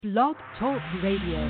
Blog Talk Radio.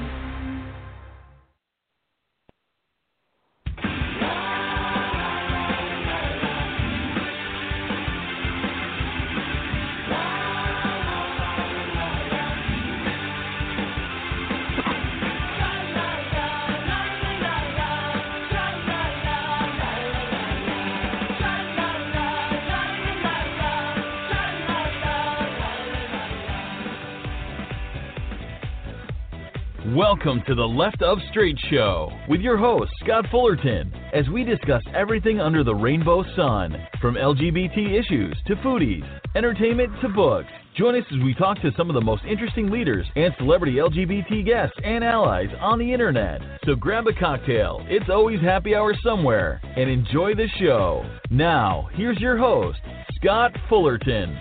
Welcome to the Left of Straight Show with your host, Scott Fullerton, as we discuss everything under the rainbow sun, from LGBT issues to foodies, entertainment to books. Join us as we talk to some of the most interesting leaders and celebrity LGBT guests and allies on the internet. So grab a cocktail, it's always happy hour somewhere, and enjoy the show. Now, here's your host, Scott Fullerton.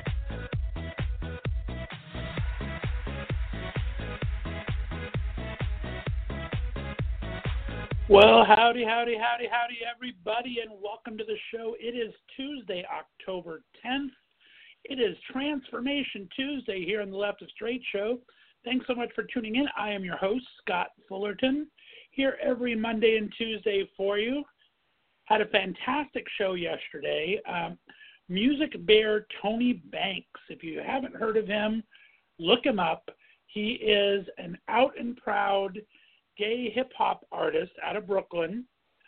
Well, howdy, everybody, and welcome to the show. It is Tuesday, October 10th. It is Transformation Tuesday here on the Left of Straight Show. Thanks so much for tuning in. I am your host, Scott Fullerton, here every Monday and Tuesday for you. Had a fantastic show yesterday. Music Bear Tony Banks. If you haven't heard of him, look him up. He is an out and proud gay hip-hop artist out of Brooklyn.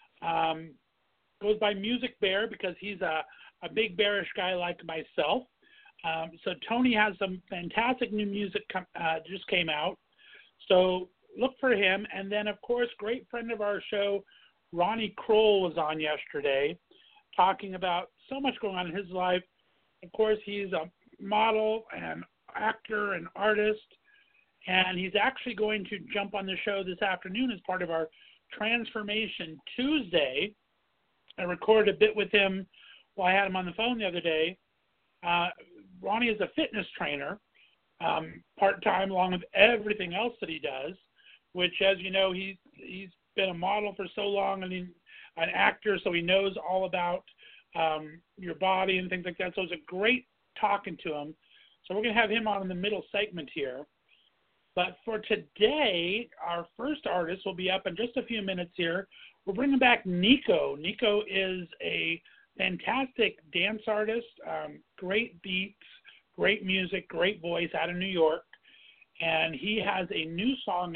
Goes by Music Bear because he's a big bearish guy like myself. So Tony has some fantastic new music just came out. So look for him. And then, of course, great friend of our show, Ronnie Kroll, was on yesterday talking about so much going on in his life. Of course, he's a model and actor and artist. And he's actually going to jump on the show this afternoon as part of our Transformation Tuesday. I recorded a bit with him while I had him on the phone the other day. Ronnie is a fitness trainer, part-time, along with everything else that he does, which, as you know, he's been a model for so long and he's an actor, so he knows all about your body and things like that. So it's a great talking to him. So we're going to have him on in the middle segment here. But for today, our first artist will be up in just a few minutes here. We're bringing back Nico. Nico is a fantastic dance artist, great beats, great music, great voice out of New York. And he has a new song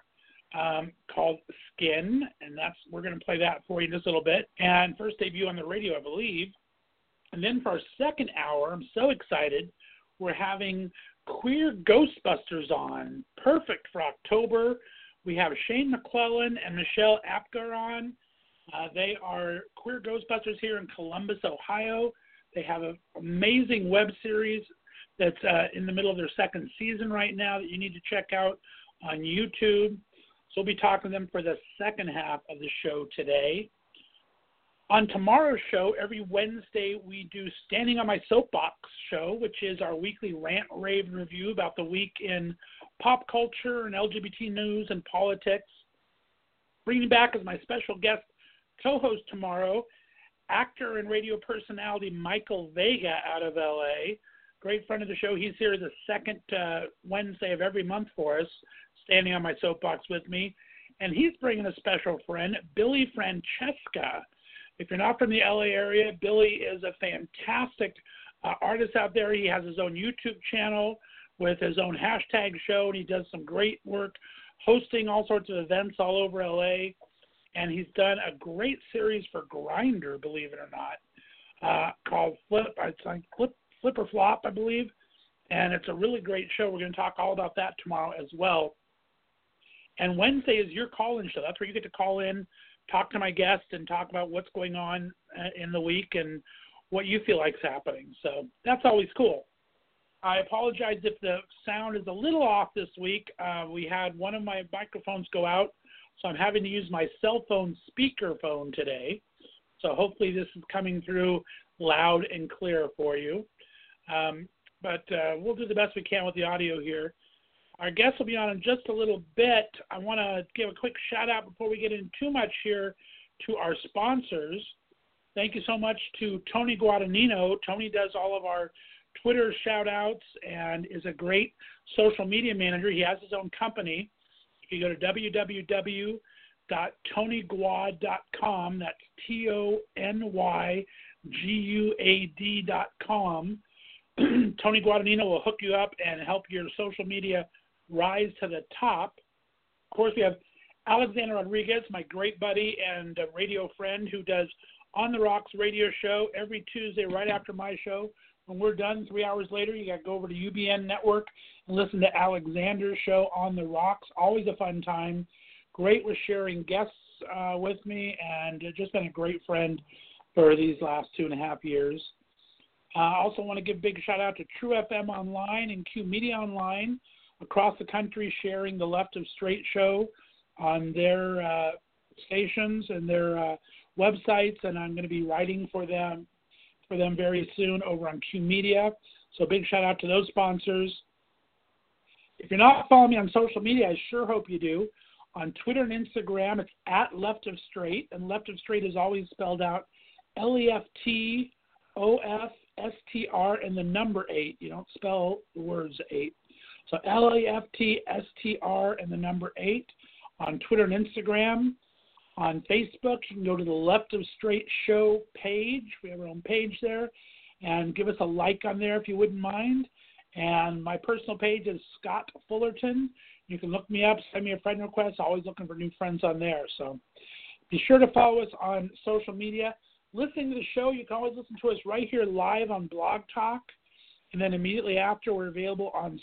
out called Skin, and we're going to play that for you in just a little bit. And first debut on the radio, I believe. And then for our second hour, I'm so excited, we're having Queer Ghostbusters on. Perfect for October. We have Shane McClellan and Michelle Apgar on. They are Queer Ghostbusters here in Columbus, Ohio. They have an amazing web series that's in the middle of their second season right now that you need to check out on YouTube. So we'll be talking to them for the second half of the show today. On tomorrow's show, every Wednesday, we do Standing on My Soapbox show, which is our weekly rant, rave, and review about the week in pop culture and LGBT news and politics. Bringing back as my special guest co-host tomorrow, actor and radio personality Michael Vega out of L.A., great friend of the show. He's here the second Wednesday of every month for us, standing on my soapbox with me. And he's bringing a special friend, Billy Francesca. If you're not from the LA area, Billy is a fantastic artist out there. He has his own YouTube channel with his own hashtag show, and he does some great work hosting all sorts of events all over LA. And he's done a great series for Grindr, believe it or not, called Flip or Flop, I believe. And it's a really great show. We're going to talk all about that tomorrow as well. And Wednesday is your call-in show. That's where you get to call in, talk to my guest, and talk about what's going on in the week and what you feel like's happening. So that's always cool. I apologize if the sound is a little off this week. We had one of my microphones go out, so I'm having to use my cell phone speakerphone today. So hopefully this is coming through loud and clear for you. But we'll do the best we can with the audio here. Our guest will be on in just a little bit. I want to give a quick shout-out before we get in too much here to our sponsors. Thank you so much to Tony Guadagnino. Tony does all of our Twitter shout-outs and is a great social media manager. He has his own company. If you go to www.tonyguad.com, that's TonyGuad.com, Tony Guadagnino will hook you up and help your social media rise to the top. Of course, we have Alexander Rodriguez, my great buddy and a radio friend, who does On the Rocks radio show every Tuesday right after my show. When we're done, 3 hours later, you got to go over to UBN Network and listen to Alexander's show On the Rocks. Always a fun time. Great with sharing guests with me, and just been a great friend for these last 2.5 years. I also want to give a big shout-out to True FM Online and Q Media Online across the country, sharing the Left of Straight show on their stations and their websites, and I'm going to be writing for them very soon over on Q Media. So big shout out to those sponsors. If you're not following me on social media, I sure hope you do. On Twitter and Instagram, it's at Left of Straight, and Left of Straight is always spelled out LEFTOFSTR and the number 8. You don't spell the words 8. So LEFTSTR and the number 8 on Twitter and Instagram. On Facebook, you can go to the Left of Straight show page. We have our own page there. And give us a like on there if you wouldn't mind. And my personal page is Scott Fullerton. You can look me up, send me a friend request. Always looking for new friends on there. So be sure to follow us on social media. Listening to the show, you can always listen to us right here live on Blog Talk. And then immediately after, we're available on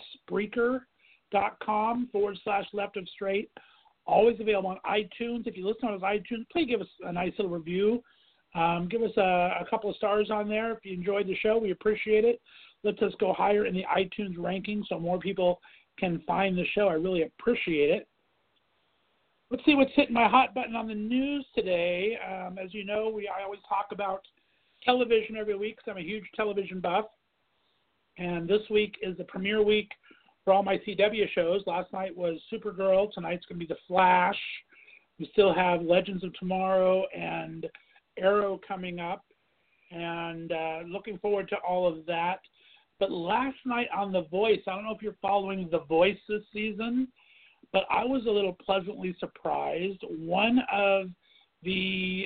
Spreaker.com/Left of Straight. Always available on iTunes. If you listen on iTunes, please give us a nice little review. Give us a couple of stars on there. If you enjoyed the show, we appreciate it. Let's us go higher in the iTunes ranking so more people can find the show. I really appreciate it. Let's see what's hitting my hot button on the news today. As you know, I always talk about television every week because I'm a huge television buff. And this week is the premiere week for all my CW shows. Last night was Supergirl. Tonight's going to be The Flash. We still have Legends of Tomorrow and Arrow coming up. And looking forward to all of that. But last night on The Voice, I don't know if you're following The Voice this season, but I was a little pleasantly surprised. One of the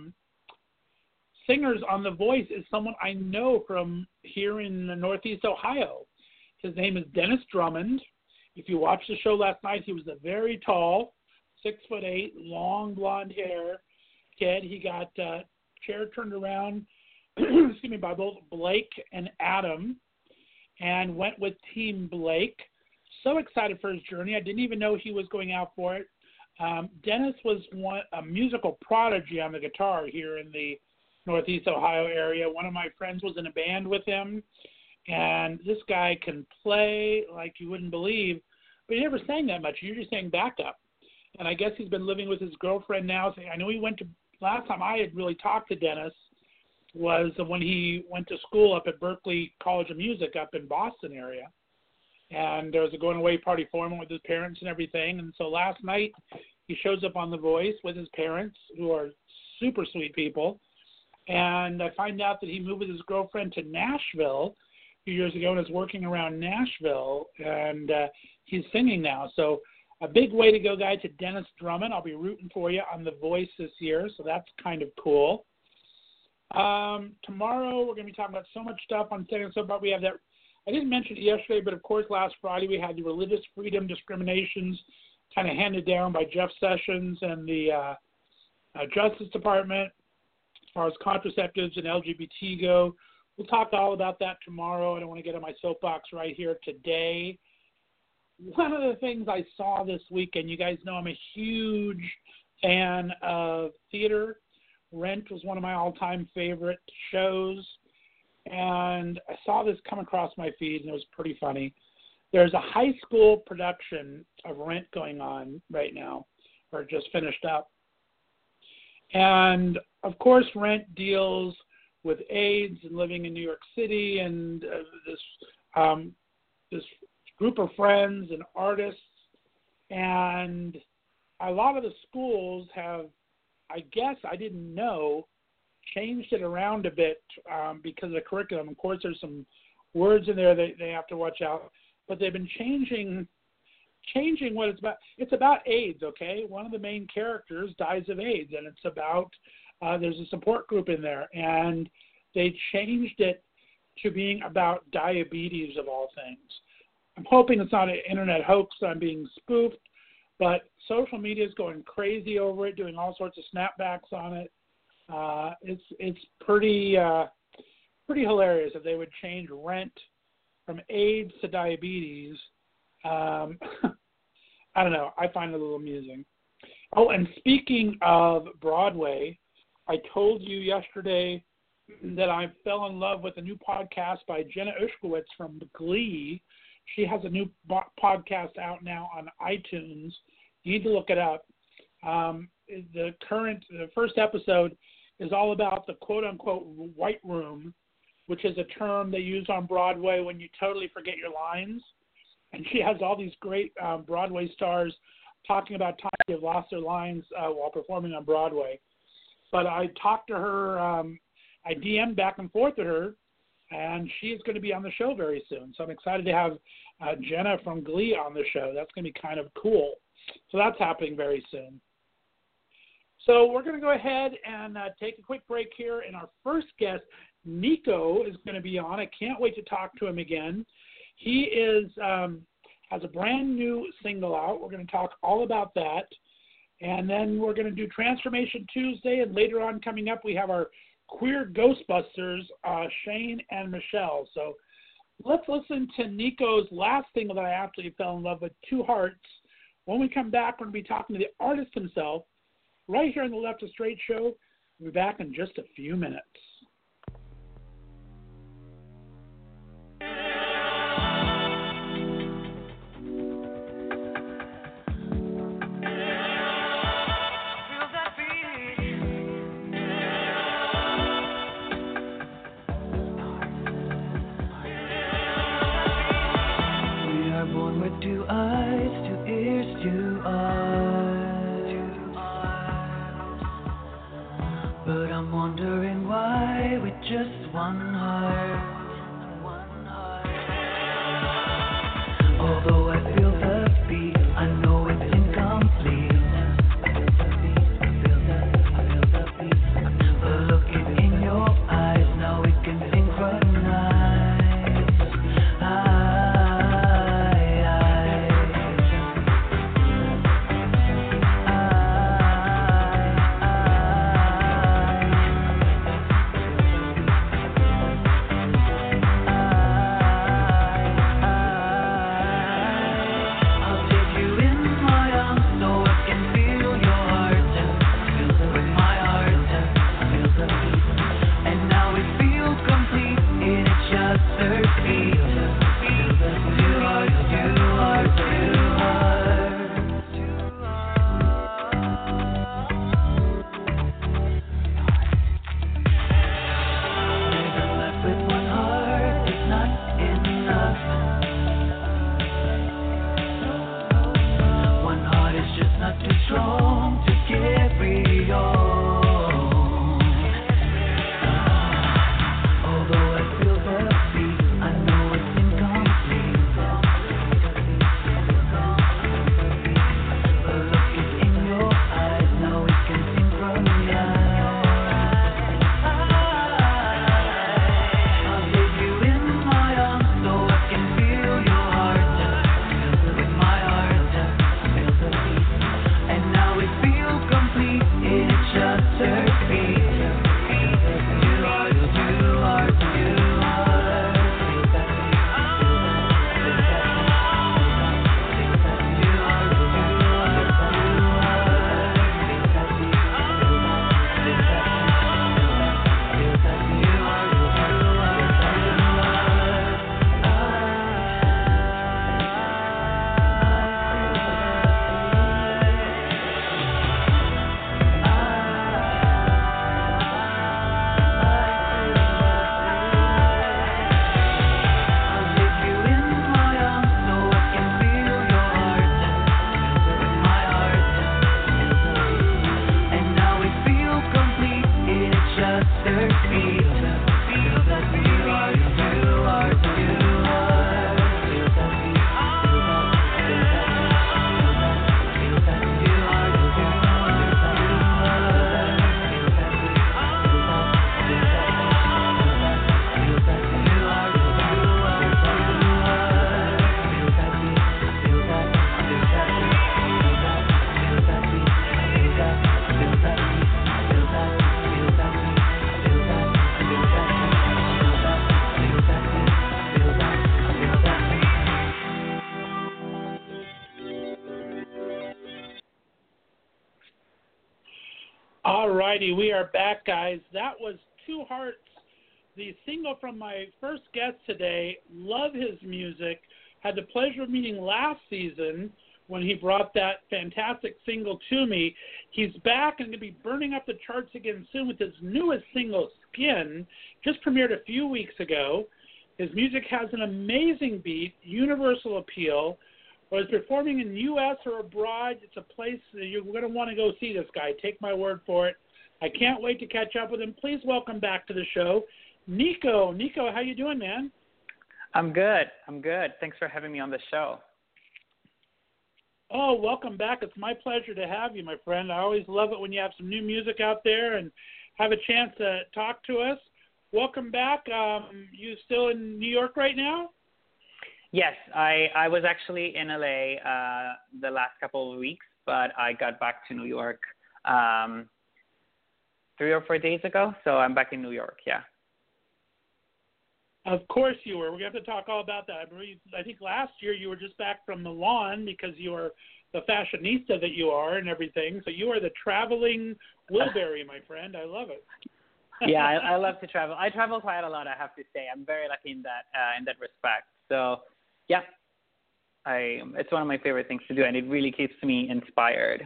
singers on The Voice is someone I know from here in Northeast Ohio. His name is Dennis Drummond. If you watched the show last night, he was a very tall, 6'8", long blonde hair kid. He got chair turned around by both Blake and Adam and went with Team Blake. So excited for his journey. I didn't even know he was going out for it. Dennis was a musical prodigy on the guitar here in the Northeast Ohio area. One of my friends was in a band with him, and this guy can play like you wouldn't believe, but he never sang that much. He usually sang backup. And I guess he's been living with his girlfriend now. I know last time I had really talked to Dennis was when he went to school up at Berklee College of Music up in Boston area. And there was a going away party for him with his parents and everything. And so last night he shows up on The Voice with his parents, who are super sweet people. And I find out that he moved with his girlfriend to Nashville a few years ago and is working around Nashville. And he's singing now. So a big way to go, guys, to Dennis Drummond. I'll be rooting for you on The Voice this year. So that's kind of cool. Tomorrow we're going to be talking about so much stuff on Setting So But we have that. I didn't mention it yesterday, but of course last Friday we had the religious freedom discriminations kind of handed down by Jeff Sessions and the Justice Department as far as contraceptives and LGBT go. We'll talk all about that tomorrow. I don't want to get on my soapbox right here today. One of the things I saw this weekend, you guys know I'm a huge fan of theater. Rent was one of my all-time favorite shows. And I saw this come across my feed, and it was pretty funny. There's a high school production of Rent going on right now, or just finished up. And, of course, Rent deals with AIDS and living in New York City and this group of friends and artists. And a lot of the schools have, I guess I didn't know, changed it around a bit because of the curriculum. Of course, there's some words in there they have to watch out. But they've been changing what it's about. It's about AIDS, okay? One of the main characters dies of AIDS, and it's about there's a support group in there, and they changed it to being about diabetes of all things. I'm hoping it's not an internet hoax. I'm being spoofed, but social media is going crazy over it, doing all sorts of snapbacks on it. It's pretty hilarious if they would change Rent from AIDS to diabetes. I don't know. I find it a little amusing. Oh, and speaking of Broadway, I told you yesterday that I fell in love with a new podcast by Jenna Ushkowitz from Glee. She has a new podcast out now on iTunes. You need to look it up. The first episode is all about the quote-unquote white room, which is a term they use on Broadway when you totally forget your lines. And she has all these great Broadway stars talking about times they've lost their lines while performing on Broadway. But I talked to her, I DM'd back and forth with her, and she is going to be on the show very soon. So I'm excited to have Jenna from Glee on the show. That's going to be kind of cool. So that's happening very soon. So we're going to go ahead and take a quick break here. And our first guest, Nico, is going to be on. I can't wait to talk to him again. He has a brand new single out. We're going to talk all about that. And then we're going to do Transformation Tuesday. And later on coming up, we have our Queer Ghostbusters, Shane and Michelle. So let's listen to Nico's last single that I absolutely fell in love with, Two Hearts. When we come back, we're going to be talking to the artist himself right here on the Left of Straight Show. We'll be back in just a few minutes. Two eyes, two ears, two eyes. But I'm wondering why All righty, we are back, guys. That was Two Hearts, the single from my first guest today. Love his music. Had the pleasure of meeting last season when he brought that fantastic single to me. He's back and going to be burning up the charts again soon with his newest single, Skin. Just premiered a few weeks ago. His music has an amazing beat, universal appeal. Whether it's performing in the U.S. or abroad, it's a place that you're going to want to go see this guy. Take my word for it. I can't wait to catch up with him. Please welcome back to the show, Nico. Nico, how you doing, man? I'm good. Thanks for having me on the show. Oh, welcome back. It's my pleasure to have you, my friend. I always love it when you have some new music out there and have a chance to talk to us. Welcome back. You still in New York right now? Yes, I was actually in LA the last couple of weeks, but I got back to New York 3 or 4 days ago, so I'm back in New York, yeah. Of course you were. We're going to have to talk all about that. I think last year you were just back from Milan because you are the fashionista that you are and everything. So you are the traveling Wilbury, my friend. I love it. Yeah, I love to travel. I travel quite a lot, I have to say. I'm very lucky in that respect. So, yeah, it's one of my favorite things to do, and it really keeps me inspired.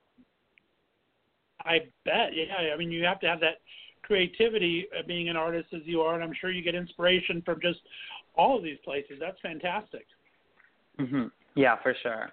I bet. Yeah, I mean, you have to have that creativity being an artist as you are, and I'm sure you get inspiration from just all of these places. That's fantastic. Mm-hmm. Yeah, for sure.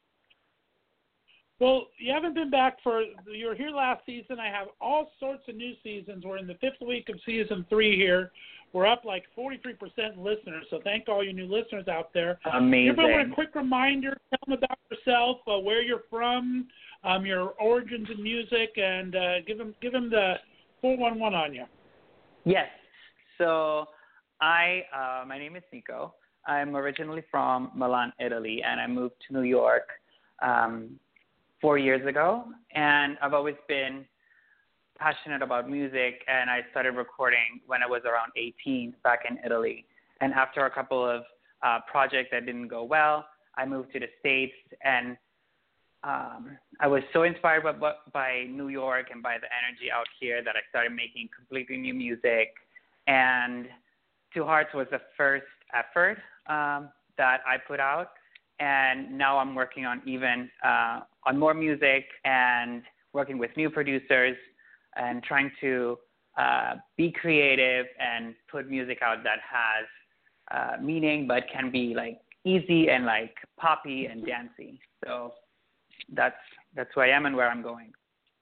Well, you haven't been back you were here last season. I have all sorts of new seasons. We're in the 5th week of season 3 here. We're up like 43% listeners, so thank all you new listeners out there. Amazing. Everybody want a quick reminder, tell them about yourself, where you're from, your origins in music, and give them the 411 on you. Yes. So my name is Nico. I'm originally from Milan, Italy, and I moved to New York 4 years ago. And I've always been passionate about music, and I started recording when I was around 18 back in Italy. And after a couple of projects that didn't go well, I moved to the States, and I was so inspired by New York and by the energy out here that I started making completely new music. And Two Hearts was the first effort that I put out. And now I'm working on on more music and working with new producers and trying to be creative and put music out that has meaning but can be like easy and like poppy and dancey. So that's who I am and where I'm going.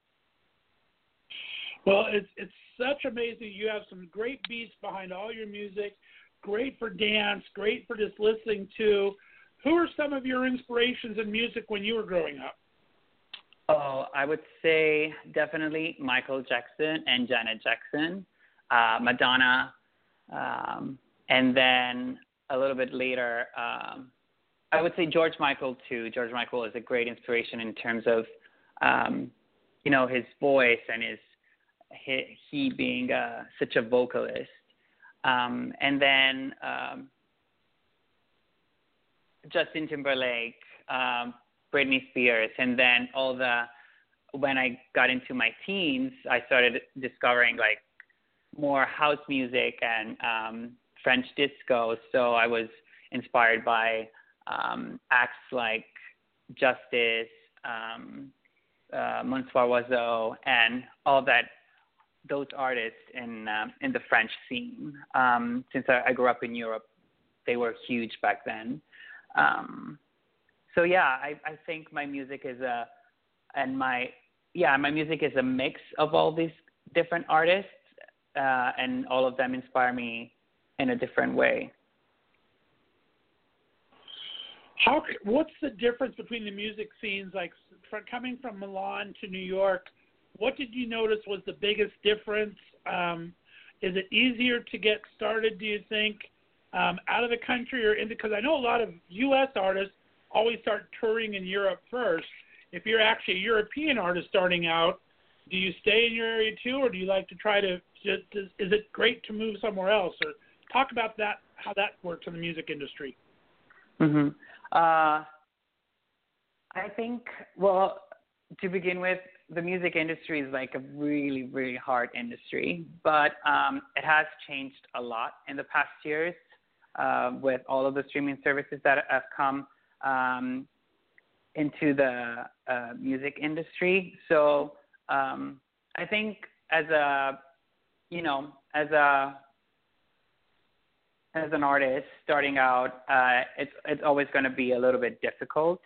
Well, it's such amazing. You have some great beats behind all your music, great for dance, great for just listening to. Who are some of your inspirations in music when you were growing up? Oh, I would say definitely Michael Jackson and Janet Jackson, Madonna, and then a little bit later, I would say George Michael too. George Michael is a great inspiration in terms of, his voice and he being such a vocalist. And then Justin Timberlake, Britney Spears, and then when I got into my teens, I started discovering like more house music and French disco. So I was inspired by acts like Justice, Monsoir Oiseau, and all those artists in the French scene. Since I grew up in Europe, they were huge back then. So yeah, I think my music is my music is a mix of all these different artists, and all of them inspire me in a different way. What's the difference between the music scenes, like coming from Milan to New York? What did you notice was the biggest difference? Is it easier to get started, do you think, out of the country or into? Because I know a lot of U.S. artists always start touring in Europe first. If you're actually a European artist starting out, do you stay in your area too, or do you like to try to? Is it great to move somewhere else? Or talk about that, how that works in the music industry. Mm-hmm. I think, well, to begin with, the music industry is like a really, really hard industry, but it has changed a lot in the past years with all of the streaming services that have come into the music industry. So I think as an artist starting out, it's always going to be a little bit difficult.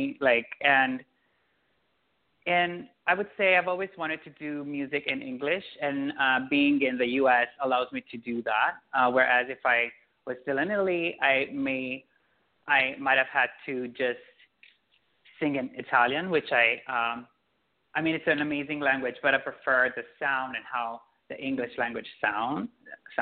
And I would say I've always wanted to do music in English, and being in the U.S. allows me to do that. Whereas if I was still in Italy, I might have had to just sing in Italian, which I mean, it's an amazing language, but I prefer the sound and how the English language sounds.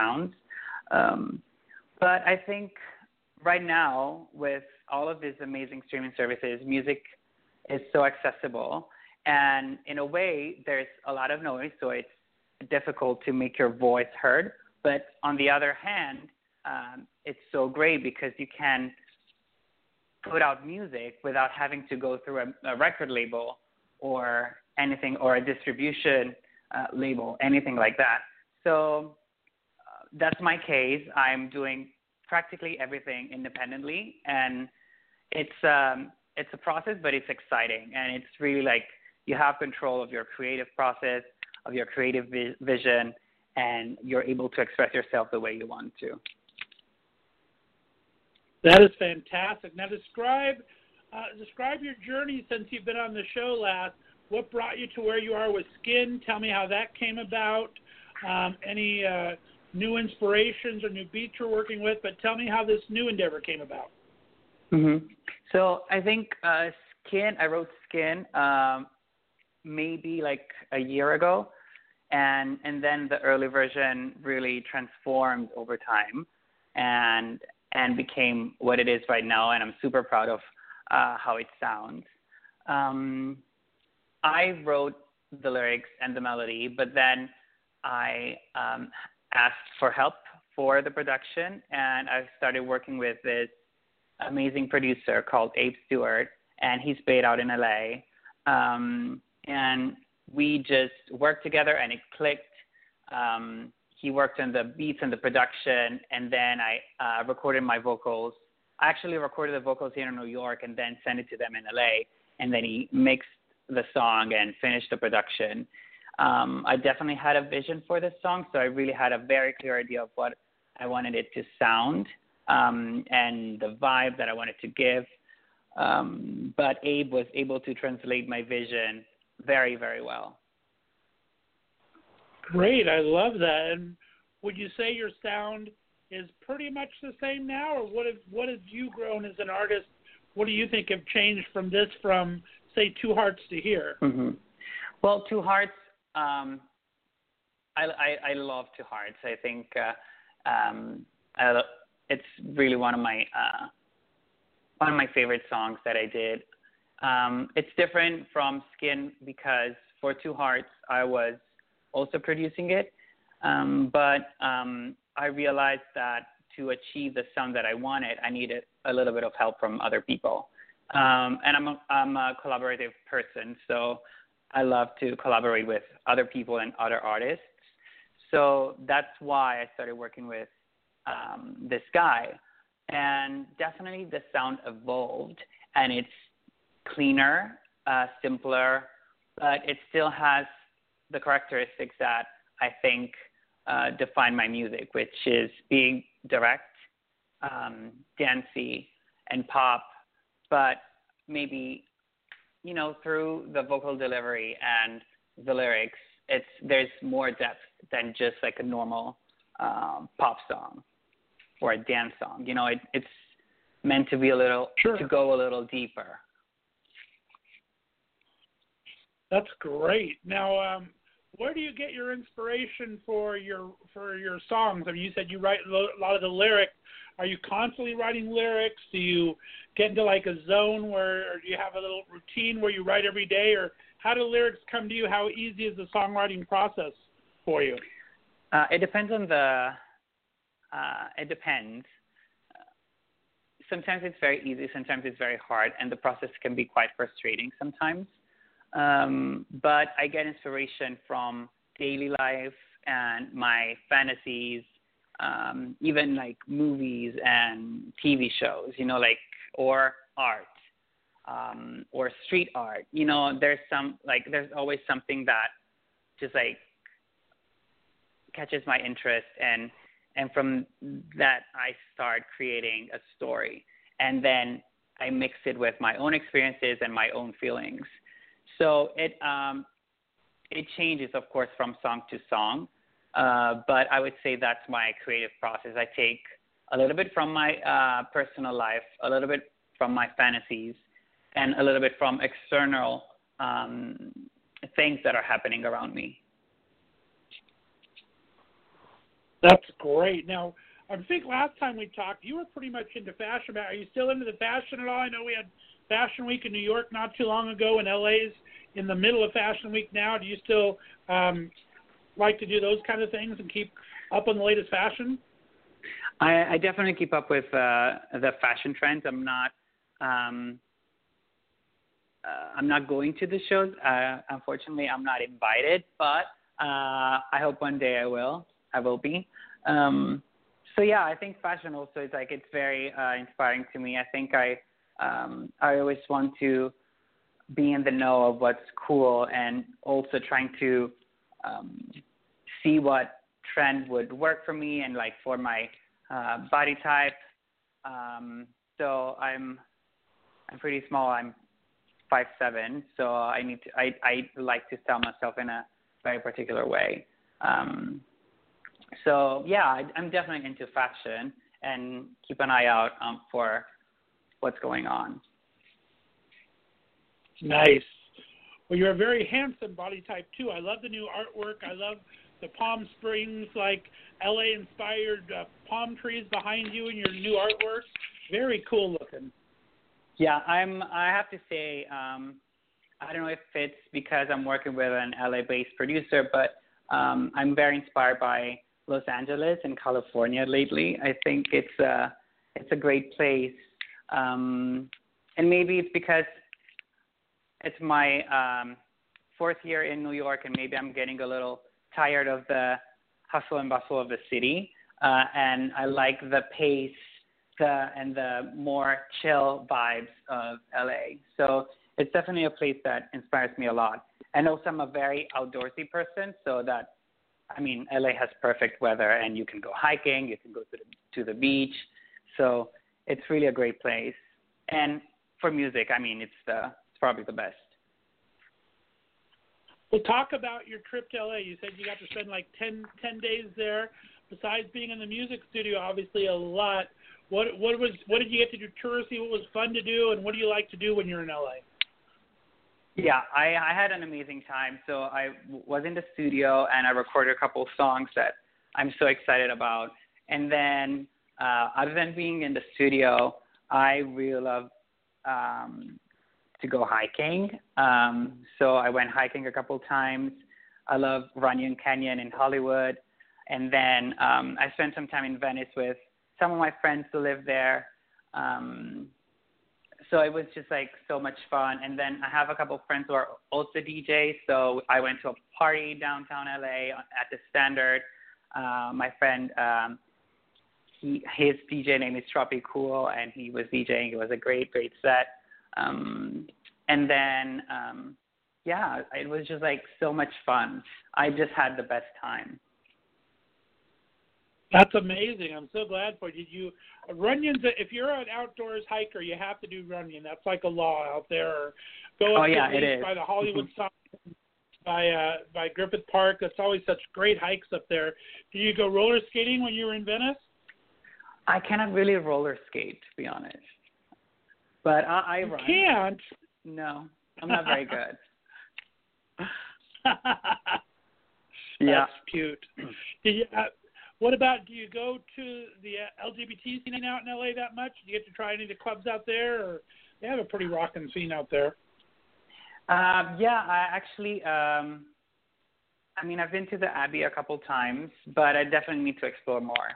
But I think right now, with all of these amazing streaming services, music is so accessible. And in a way, there's a lot of noise, so it's difficult to make your voice heard. But on the other hand, it's so great because you can put out music without having to go through a record label or anything, or a distribution label, anything like that. So that's my case. I'm doing practically everything independently, and it's a process, but it's exciting, and it's really like you have control of your creative process, of your creative vision, and you're able to express yourself the way you want to. That is fantastic. Now describe your journey since you've been on the show last. What brought you to where you are with Skin? Tell me how that came about. Any new inspirations or new beats you're working with, but tell me how this new endeavor came about. Mm-hmm. So I think I wrote Skin maybe like a year ago, and then the early version really transformed over time and became what it is right now, and I'm super proud of how it sounds. I wrote the lyrics and the melody, but then I asked for help for the production, and I started working with this amazing producer called Abe Stewart, and he's based out in LA. And we just worked together, and it clicked. He worked on the beats and the production, and then I recorded my vocals. I actually recorded the vocals here in New York and then sent it to them in LA, and then he mixed the song and finished the production. I definitely had a vision for this song, so I really had a very clear idea of what I wanted it to sound and the vibe that I wanted to give. But Abe was able to translate my vision very, very well. Great. I love that. And would you say your sound is pretty much the same now, or what have you grown as an artist? What do you think have changed from say, Two Hearts to here? Mm-hmm. Well, Two Hearts, I love Two Hearts. I think it's really one of my favorite songs that I did. It's different from Skin because for Two Hearts, I was also producing it, but I realized that to achieve the sound that I wanted, I needed a little bit of help from other people. And I'm a collaborative person, so I love to collaborate with other people and other artists. So that's why I started working with this guy. And definitely the sound evolved, and it's cleaner, simpler, but it still has the characteristics that I think define my music, which is being direct, dancey, and pop, but maybe, through the vocal delivery and the lyrics, there's more depth than just like a normal pop song or a dance song. It's meant to be to go a little deeper. That's great. Now, where do you get your inspiration for your songs? I mean, you said you write a lot of the lyrics. Are you constantly writing lyrics? Do you get into like a zone or do you have a little routine where you write every day? Or how do lyrics come to you? How easy is the songwriting process for you? It depends on it depends. Sometimes it's very easy, sometimes it's very hard, and the process can be quite frustrating sometimes. But I get inspiration from daily life and my fantasies, even like movies and TV shows, like, or art, or street art. There's there's always something that just like catches my interest, and from that I start creating a story, and then I mix it with my own experiences and my own feelings. So it changes, of course, from song to song, but I would say that's my creative process. I take a little bit from my personal life, a little bit from my fantasies, and a little bit from external things that are happening around me. That's great. Now, I think last time we talked, you were pretty much into fashion. Are you still into the fashion at all? I know we had Fashion Week in New York not too long ago, and LA's in the middle of Fashion Week now. Do you still like to do those kind of things and keep up on the latest fashion? I definitely keep up with the fashion trends. I'm not going to the shows. Unfortunately, I'm not invited, but I hope one day I will be. So yeah, I think fashion also is like, it's very inspiring to me. I think I always want to be in the know of what's cool, and also trying to see what trend would work for me and like for my body type. So I'm pretty small. I'm 5'7", so I like to style myself in a very particular way. So yeah, I'm definitely into fashion and keep an eye out for what's going on. Nice. Well, you're a very handsome body type too. I love the new artwork. I love the Palm Springs, like LA-inspired palm trees behind you and your new artwork. Very cool looking. Yeah, I have to say, I don't know if it's because I'm working with an LA-based producer, but I'm very inspired by Los Angeles and California lately. I think it's a great place, and maybe it's because it's my fourth year in New York, and maybe I'm getting a little tired of the hustle and bustle of the city, and I like the pace and the more chill vibes of LA. So it's definitely a place that inspires me a lot. And also I'm a very outdoorsy person, so that, LA has perfect weather, and you can go hiking, you can go to the beach. So it's really a great place. And for music, it's probably the best. Well, talk about your trip to LA. You said you got to spend like 10 days there. Besides being in the music studio, obviously a lot. What did you get to do touristy? What was fun to do, and what do you like to do when you're in LA? Yeah, I had an amazing time. So I was in the studio, and I recorded a couple of songs that I'm so excited about. And then other than being in the studio, I really love to go hiking. So I went hiking a couple of times. I love Runyon Canyon in Hollywood. And then I spent some time in Venice with some of my friends who live there. So it was just like so much fun. And then I have a couple of friends who are also DJs. So I went to a party downtown LA at the Standard. My friend, his DJ name is Tropi Cool, and he was DJing. It was a great, great set. And then, it was just like so much fun. I just had the best time. That's amazing. I'm so glad for you. Runyon's, if you're an outdoors hiker, you have to do Runyon. That's like a law out there. Or go up by the Hollywood sign, by Griffith Park. That's always such great hikes up there. Did you go roller skating when you were in Venice? I cannot really roller skate, to be honest. But I run. You can't? No, I'm not very good. That's cute. What about, do you go to the LGBT scene out in LA that much? Do you get to try any of the clubs out there? Or they have a pretty rockin' scene out there. I actually, I've been to the Abbey a couple times, but I definitely need to explore more.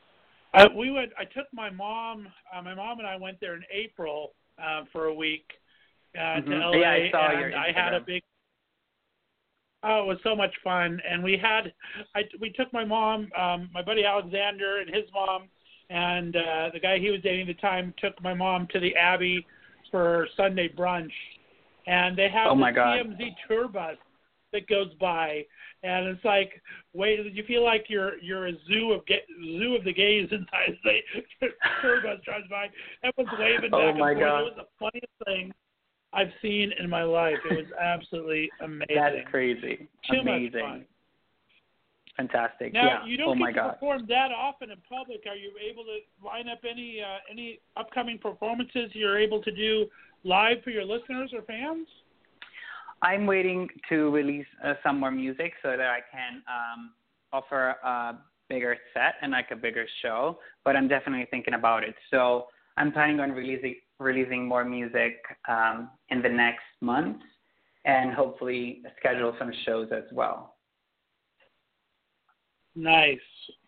I took my mom and I went there in April for a week. to LA, Yeah, I saw your and Instagram. I had a big. Oh, it was so much fun, and we took my mom, my buddy Alexander, and his mom, and the guy he was dating at the time took my mom to the Abbey for Sunday brunch, and they have the TMZ tour bus that goes by, and it's like, wait, you feel like you're a zoo of the gays inside the tour bus drives by. Everyone's waving back and forth. It was the funniest thing I've seen in my life. It was absolutely amazing. That's crazy. Too amazing. Much fun. Fantastic. Now, yeah. you don't get to perform that often in public. Are you able to line up any upcoming performances you're able to do live for your listeners or fans? I'm waiting to release some more music so that I can offer a bigger set and like a bigger show, but I'm definitely thinking about it. So I'm planning on releasing more music in the next month and hopefully schedule some shows as well. Nice.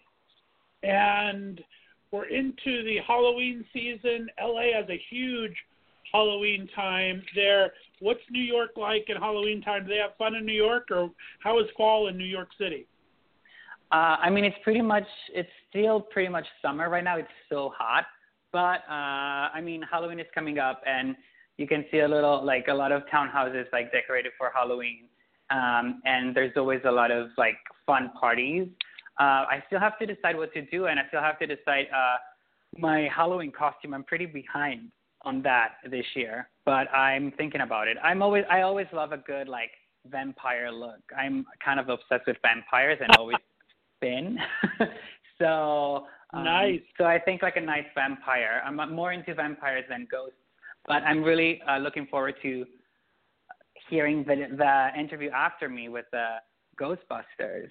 And we're into the Halloween season. LA has a huge Halloween time there. What's New York like at Halloween time? Do they have fun in New York, or how is fall in New York City? I mean, it's still pretty much summer right now. It's so hot. But, I mean, Halloween is coming up, and you can see a lot of townhouses, like, decorated for Halloween. And there's always a lot of, like, fun parties. I still have to decide what to do, and I still have to decide my Halloween costume. I'm pretty behind on that this year, but I'm thinking about it. I always love a good, like, vampire look. I'm kind of obsessed with vampires and always been. So... nice. So I think like a nice vampire. I'm more into vampires than ghosts, but I'm really looking forward to hearing the interview after me with the Ghostbusters.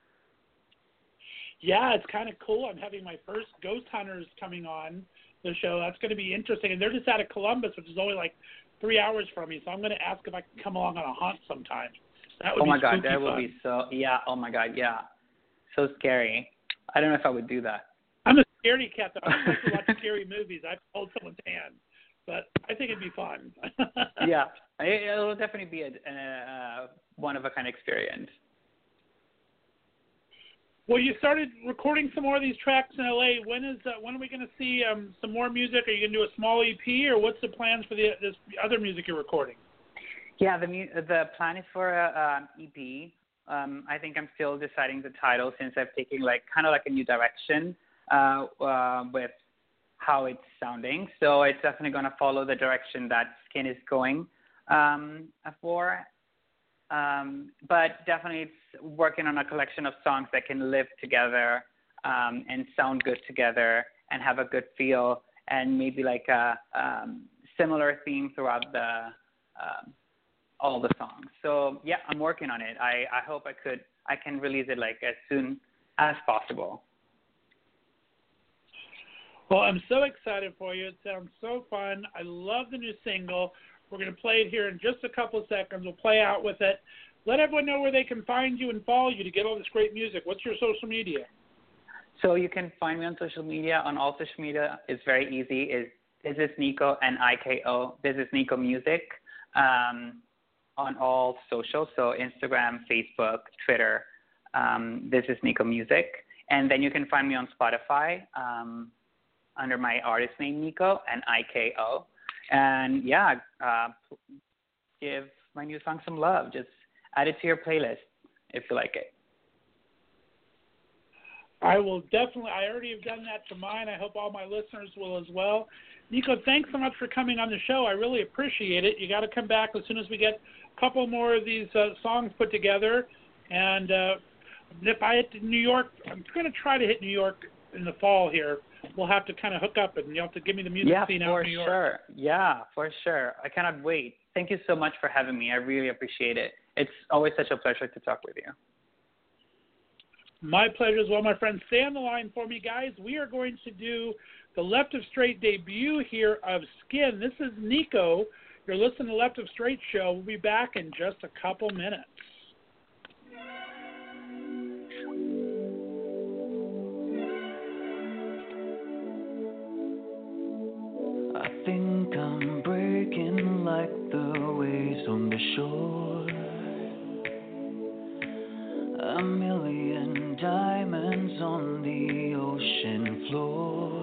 Yeah, it's kind of cool. I'm having my first ghost hunters coming on the show. That's going to be interesting. And they're just out of Columbus, which is only like 3 hours from me. So I'm going to ask if I can come along on a hunt sometime. That would be spooky fun. That would be so, yeah, oh my God, yeah. So scary. I don't know if I would do that. I'm a scaredy cat, though. I don't like to watch scary movies. I've hold someone's hand, but I think it'd be fun. Yeah, it'll definitely be a one-of-a-kind experience. Well, you started recording some more of these tracks in LA. When are we going to see some more music? Are you going to do a small EP, or what's the plans for this other music you're recording? Yeah, the plan is for a EP. I think I'm still deciding the title since I've taken kind of a new direction with how it's sounding. So it's definitely going to follow the direction that Skin is going for. But definitely it's working on a collection of songs that can live together and sound good together and have a good feel and maybe like a similar theme throughout all the songs. So yeah, I'm working on it. I hope I can release it as soon as possible. Well, I'm so excited for you. It sounds so fun. I love the new single. We're going to play it here in just a couple of seconds. We'll play out with it. Let everyone know where they can find you and follow you to get all this great music. What's your social media? So you can find me on social media. On all social media, it's very easy. This is Nico, N-I-K-O. This is Nico Music on all socials. So Instagram, Facebook, Twitter. This is Nico Music. And then you can find me on Spotify under my artist name, Nico, N-I-K-O. And yeah, give my new song some love. Just add it to your playlist if you like it. I will definitely. I already have done that to mine. I hope all my listeners will as well. Nico, thanks so much for coming on the show. I really appreciate it. You got to come back as soon as we get a couple more of these songs put together. And if I hit New York, I'm going to try to hit New York in the fall here. We'll have to kind of hook up, and you'll have to give me the music scene out in New York. Yeah, for sure. Yeah, for sure. I cannot wait. Thank you so much for having me. I really appreciate it. It's always such a pleasure to talk with you. My pleasure as well, my friend. Stay on the line for me, guys. We are going to do the Left of Straight debut here of Skin. This is Nico. You're listening to Left of Straight Show. We'll be back in just a couple minutes. I think I'm breaking like the shore. A million diamonds on the ocean floor.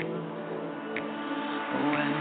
When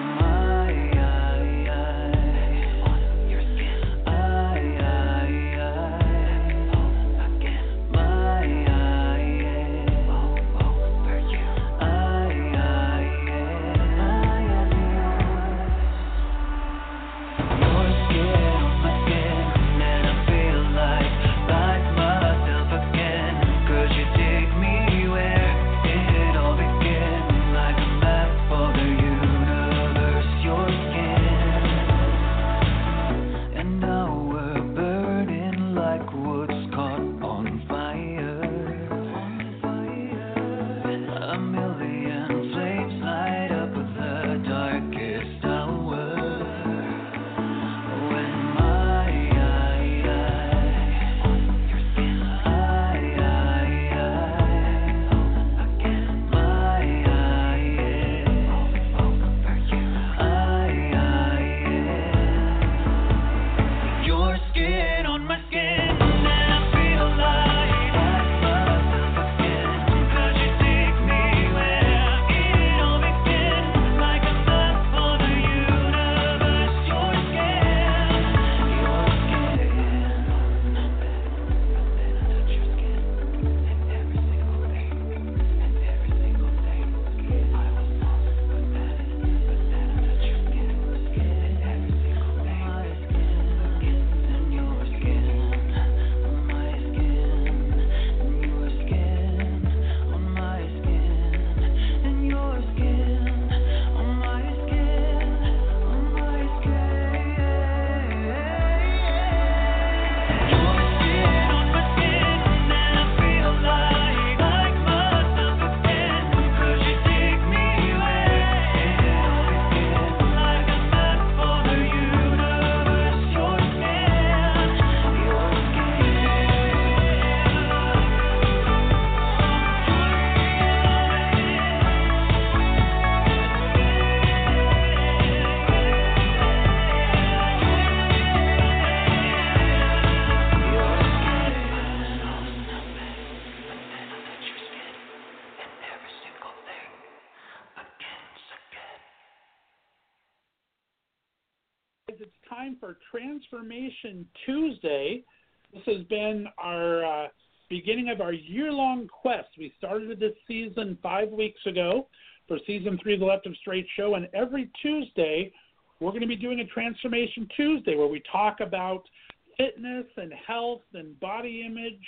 It's time for Transformation Tuesday. This has been our beginning of our year-long quest. We started this season 5 weeks ago for Season 3 of the Left of Straight Show, and every Tuesday we're going to be doing a Transformation Tuesday where we talk about fitness and health and body image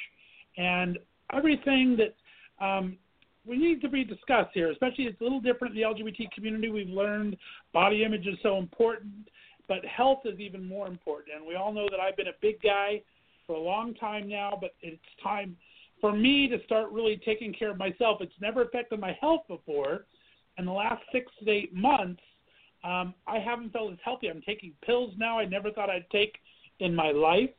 and everything that we need to be discussed here, especially it's a little different in the LGBT community. We've learned body image is so important, but health is even more important. And we all know that I've been a big guy for a long time now, but it's time for me to start really taking care of myself. It's never affected my health before. In the last 6 to 8 months, I haven't felt as healthy. I'm taking pills now I never thought I'd take in my life.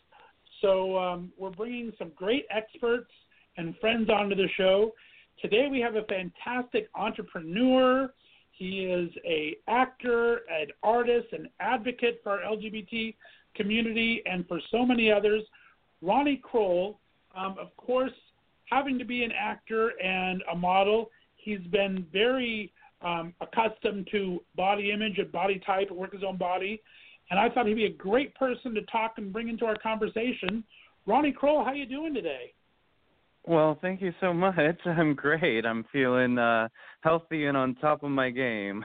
So we're bringing some great experts and friends onto the show. Today we have a fantastic entrepreneur. He is an actor, an artist, an advocate for our LGBT community and for so many others. Ronnie Kroll, of course, having to be an actor and a model, he's been very accustomed to body image and body type and work his own body. And I thought he'd be a great person to talk and bring into our conversation. Ronnie Kroll, how you doing today? Well, thank you so much. I'm great. I'm feeling healthy and on top of my game.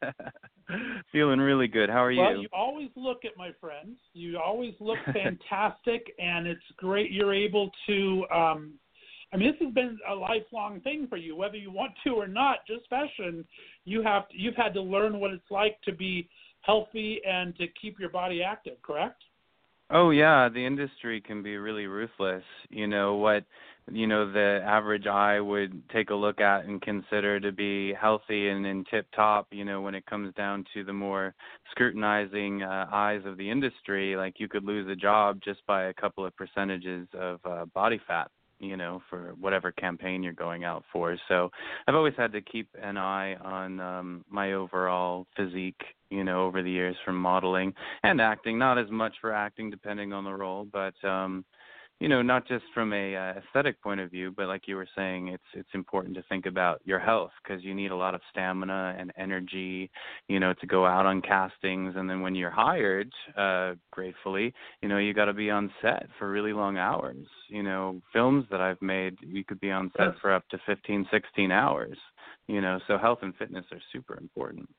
Feeling really good. How are you? Well, you always look it, my friend. You always look fantastic, and it's great you're able to this has been a lifelong thing for you, whether you want to or not. Just fashion, you've had to learn what it's like to be healthy and to keep your body active, correct? Oh, yeah. The industry can be really ruthless. What the average eye would take a look at and consider to be healthy and in tip-top, when it comes down to the more scrutinizing eyes of the industry, like you could lose a job just by a couple of percentages of body fat, for whatever campaign you're going out for. So I've always had to keep an eye on my overall physique over the years from modeling and acting. Not as much for acting, depending on the role, but not just from a aesthetic point of view, but like you were saying, it's important to think about your health, because you need a lot of stamina and energy, to go out on castings. And then when you're hired, gratefully, you got to be on set for really long hours. Films that I've made, you could be on set for up to 15, 16 hours. So health and fitness are super important.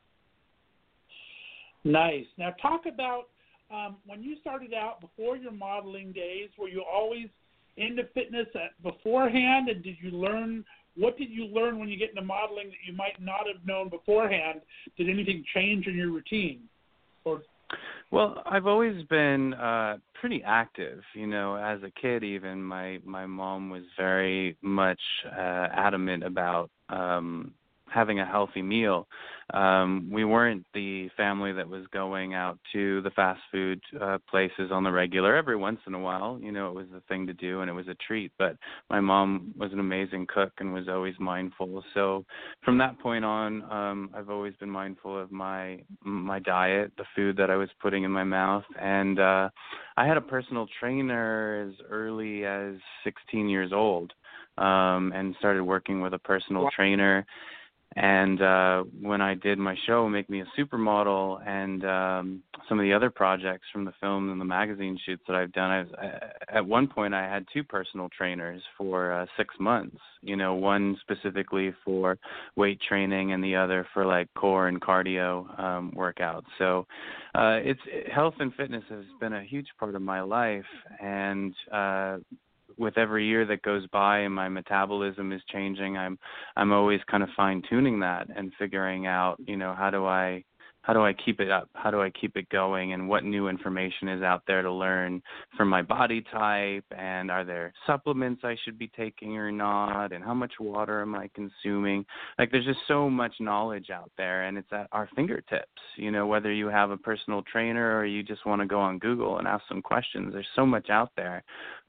Nice. Now talk about when you started out, before your modeling days, were you always into fitness beforehand? And what did you learn when you get into modeling that you might not have known beforehand? Did anything change in your routine? Well, I've always been pretty active. As a kid even, my mom was very much adamant about having a healthy meal. We weren't the family that was going out to the fast food places on the regular. Every once in a while, it was the thing to do and it was a treat. But my mom was an amazing cook and was always mindful. So from that point on, I've always been mindful of my diet, the food that I was putting in my mouth. And I had a personal trainer as early as 16 years old, and started working with a personal trainer. And when I did my show, Make Me a Supermodel, and some of the other projects from the film and the magazine shoots that I've done, at one point I had 2 personal trainers for 6 months, one specifically for weight training and the other for like core and cardio workouts. So health and fitness has been a huge part of my life, and with every year that goes by and my metabolism is changing, I'm always kind of fine-tuning that and figuring out, how do I keep it up? How do I keep it going? And what new information is out there to learn from my body type? And are there supplements I should be taking or not? And how much water am I consuming? Like, there's just so much knowledge out there, and it's at our fingertips. Whether you have a personal trainer or you just want to go on Google and ask some questions, there's so much out there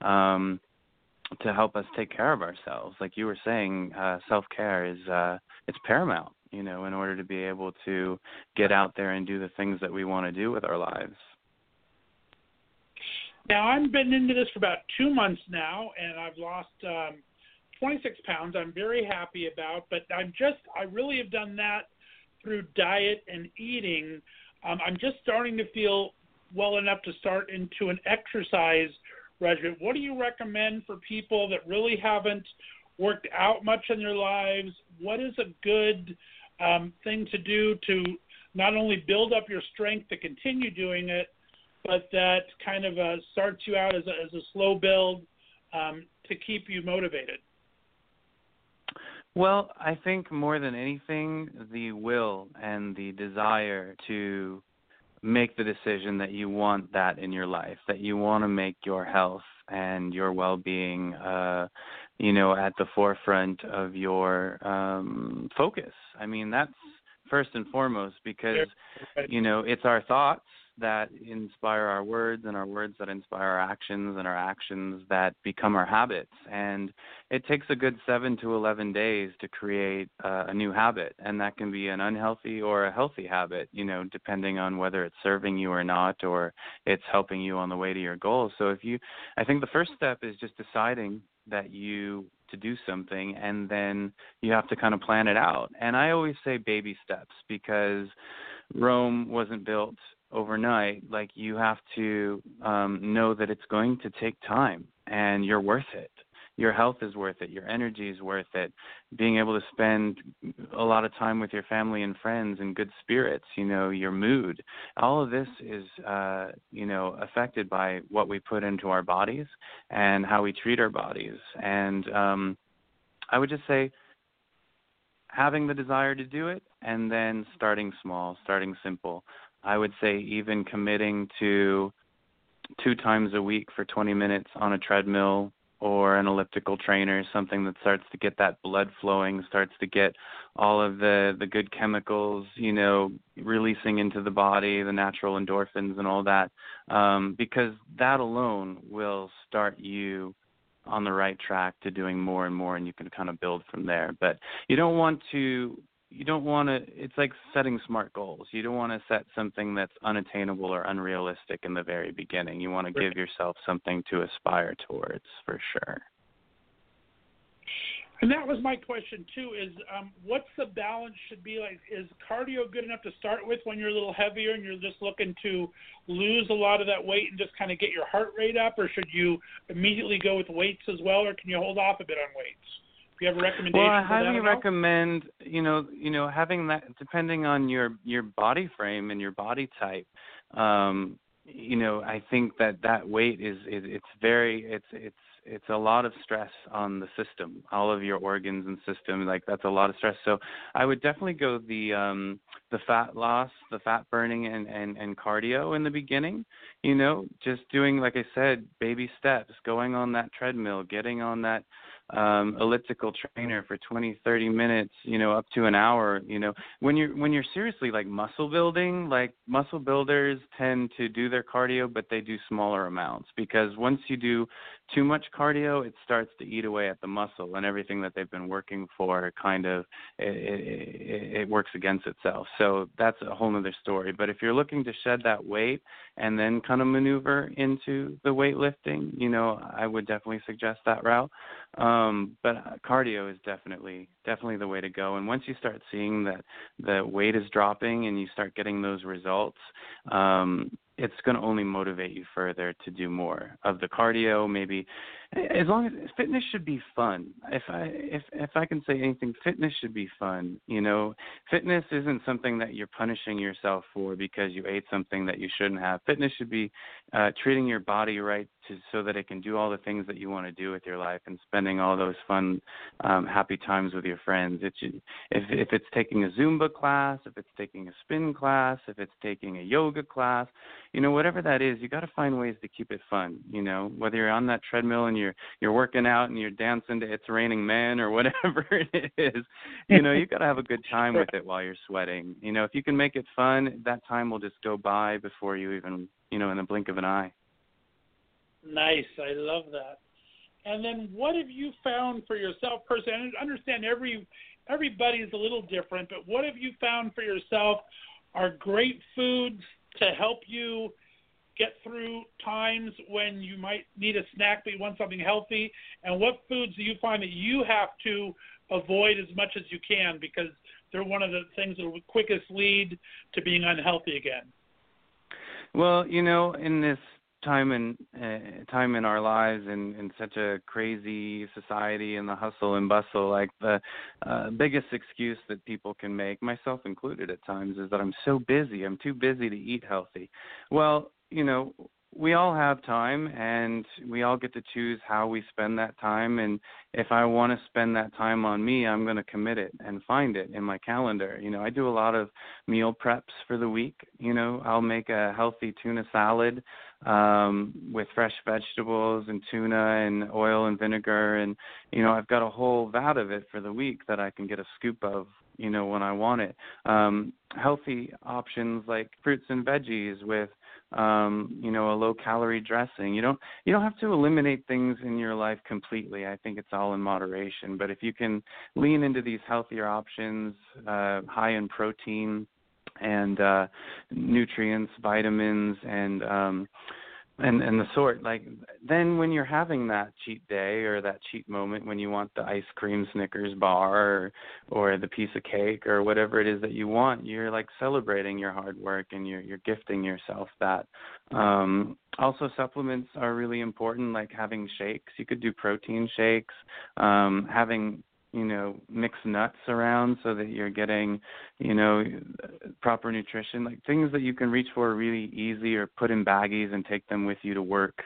to help us take care of ourselves. Like you were saying, self-care is it's paramount, in order to be able to get out there and do the things that we want to do with our lives. Now, I've been into this for about 2 months now, and I've lost 26 pounds. I'm very happy about, but I really have done that through diet and eating. I'm just starting to feel well enough to start into an exercise regimen. What do you recommend for people that really haven't worked out much in their lives? What is a good thing to do to not only build up your strength to continue doing it, but that kind of starts you out as a slow build to keep you motivated? Well, I think more than anything, the will and the desire to make the decision that you want that in your life, that you want to make your health and your well-being, at the forefront of your focus. I mean, that's first and foremost, because, it's our thoughts that inspire our words, and our words that inspire our actions, and our actions that become our habits. And it takes a good 7 to 11 days to create a new habit, and that can be an unhealthy or a healthy habit, depending on whether it's serving you or not, or it's helping you on the way to your goals. So I think the first step is just deciding that to do something, and then you have to kind of plan it out. And I always say baby steps, because Rome wasn't built overnight. Like, you have to know that it's going to take time, and you're worth it. Your health is worth it. Your energy is worth it. Being able to spend a lot of time with your family and friends in good spirits, your mood. All of this is, affected by what we put into our bodies and how we treat our bodies. And I would just say having the desire to do it, and then starting small, starting simple. I would say even committing to 2 times a week for 20 minutes on a treadmill or an elliptical trainer, something that starts to get that blood flowing, starts to get all of the good chemicals, releasing into the body, the natural endorphins and all that, because that alone will start you on the right track to doing more and more, and you can kind of build from there. But you don't want to you don't want to, it's like setting SMART goals. You don't want to set something that's unattainable or unrealistic in the very beginning. You want to give yourself something to aspire towards, for sure. And that was my question, too, is what's the balance should be like? Is cardio good enough to start with when you're a little heavier and you're just looking to lose a lot of that weight and just kind of get your heart rate up, or should you immediately go with weights as well, or can you hold off a bit on weights? Do you have a recommendation? Well, I for that highly recommend, having that, depending on your body frame and your body type. I think that weight it's a lot of stress on the system, all of your organs and system. Like, that's a lot of stress. So I would definitely go the fat loss, the fat burning, and cardio in the beginning. Just doing, like I said, baby steps, going on that treadmill, getting on that elliptical trainer for 20-30 minutes, up to an hour. When you're seriously like muscle building, like muscle builders tend to do their cardio, but they do smaller amounts, because once you do too much cardio, it starts to eat away at the muscle, and everything that they've been working for kind of it works against itself. So that's a whole other story. But if you're looking to shed that weight and then kind of maneuver into the weightlifting, I would definitely suggest that route. But cardio is definitely the way to go. And once you start seeing that the weight is dropping and you start getting those results, it's going to only motivate you further to do more of the cardio. Maybe, as long as fitness should be fun. If I can say anything, fitness should be fun. Fitness isn't something that you're punishing yourself for because you ate something that you shouldn't have. Fitness should be treating your body right so that it can do all the things that you want to do with your life and spending all those fun, happy times with your friends. If it's taking a Zumba class, if it's taking a spin class, if it's taking a yoga class, whatever that is, you got to find ways to keep it fun. Whether you're on that treadmill and you're working out and you're dancing to It's Raining Men or whatever it is, you got to have a good time with it while you're sweating. If you can make it fun, that time will just go by before you even, in the blink of an eye. Nice. I love that. And then what have you found for yourself personally? I understand everybody is a little different, but what have you found for yourself are great foods to help you get through times when you might need a snack but you want something healthy? And what foods do you find that you have to avoid as much as you can because they're one of the things that will quickest lead to being unhealthy again? Well, in this time in our lives in such a crazy society and the hustle and bustle, like the biggest excuse that people can make, myself included at times, is that I'm so busy. I'm too busy to eat healthy. Well, we all have time, and we all get to choose how we spend that time. And if I want to spend that time on me, I'm going to commit it and find it in my calendar. I do a lot of meal preps for the week. I'll make a healthy tuna salad with fresh vegetables and tuna and oil and vinegar. And, I've got a whole vat of it for the week that I can get a scoop of, when I want it. Healthy options like fruits and veggies with a low-calorie dressing. You don't have to eliminate things in your life completely. I think it's all in moderation. But if you can lean into these healthier options, high in protein and nutrients, vitamins, and the sort, like, then when you're having that cheat day or that cheat moment when you want the ice cream Snickers bar or the piece of cake or whatever it is that you want, you're like celebrating your hard work and you're gifting yourself that. Also, supplements are really important, like having shakes. You could do protein shakes, having mixed nuts around so that you're getting, proper nutrition, like things that you can reach for really easy, or put in baggies and take them with you to work.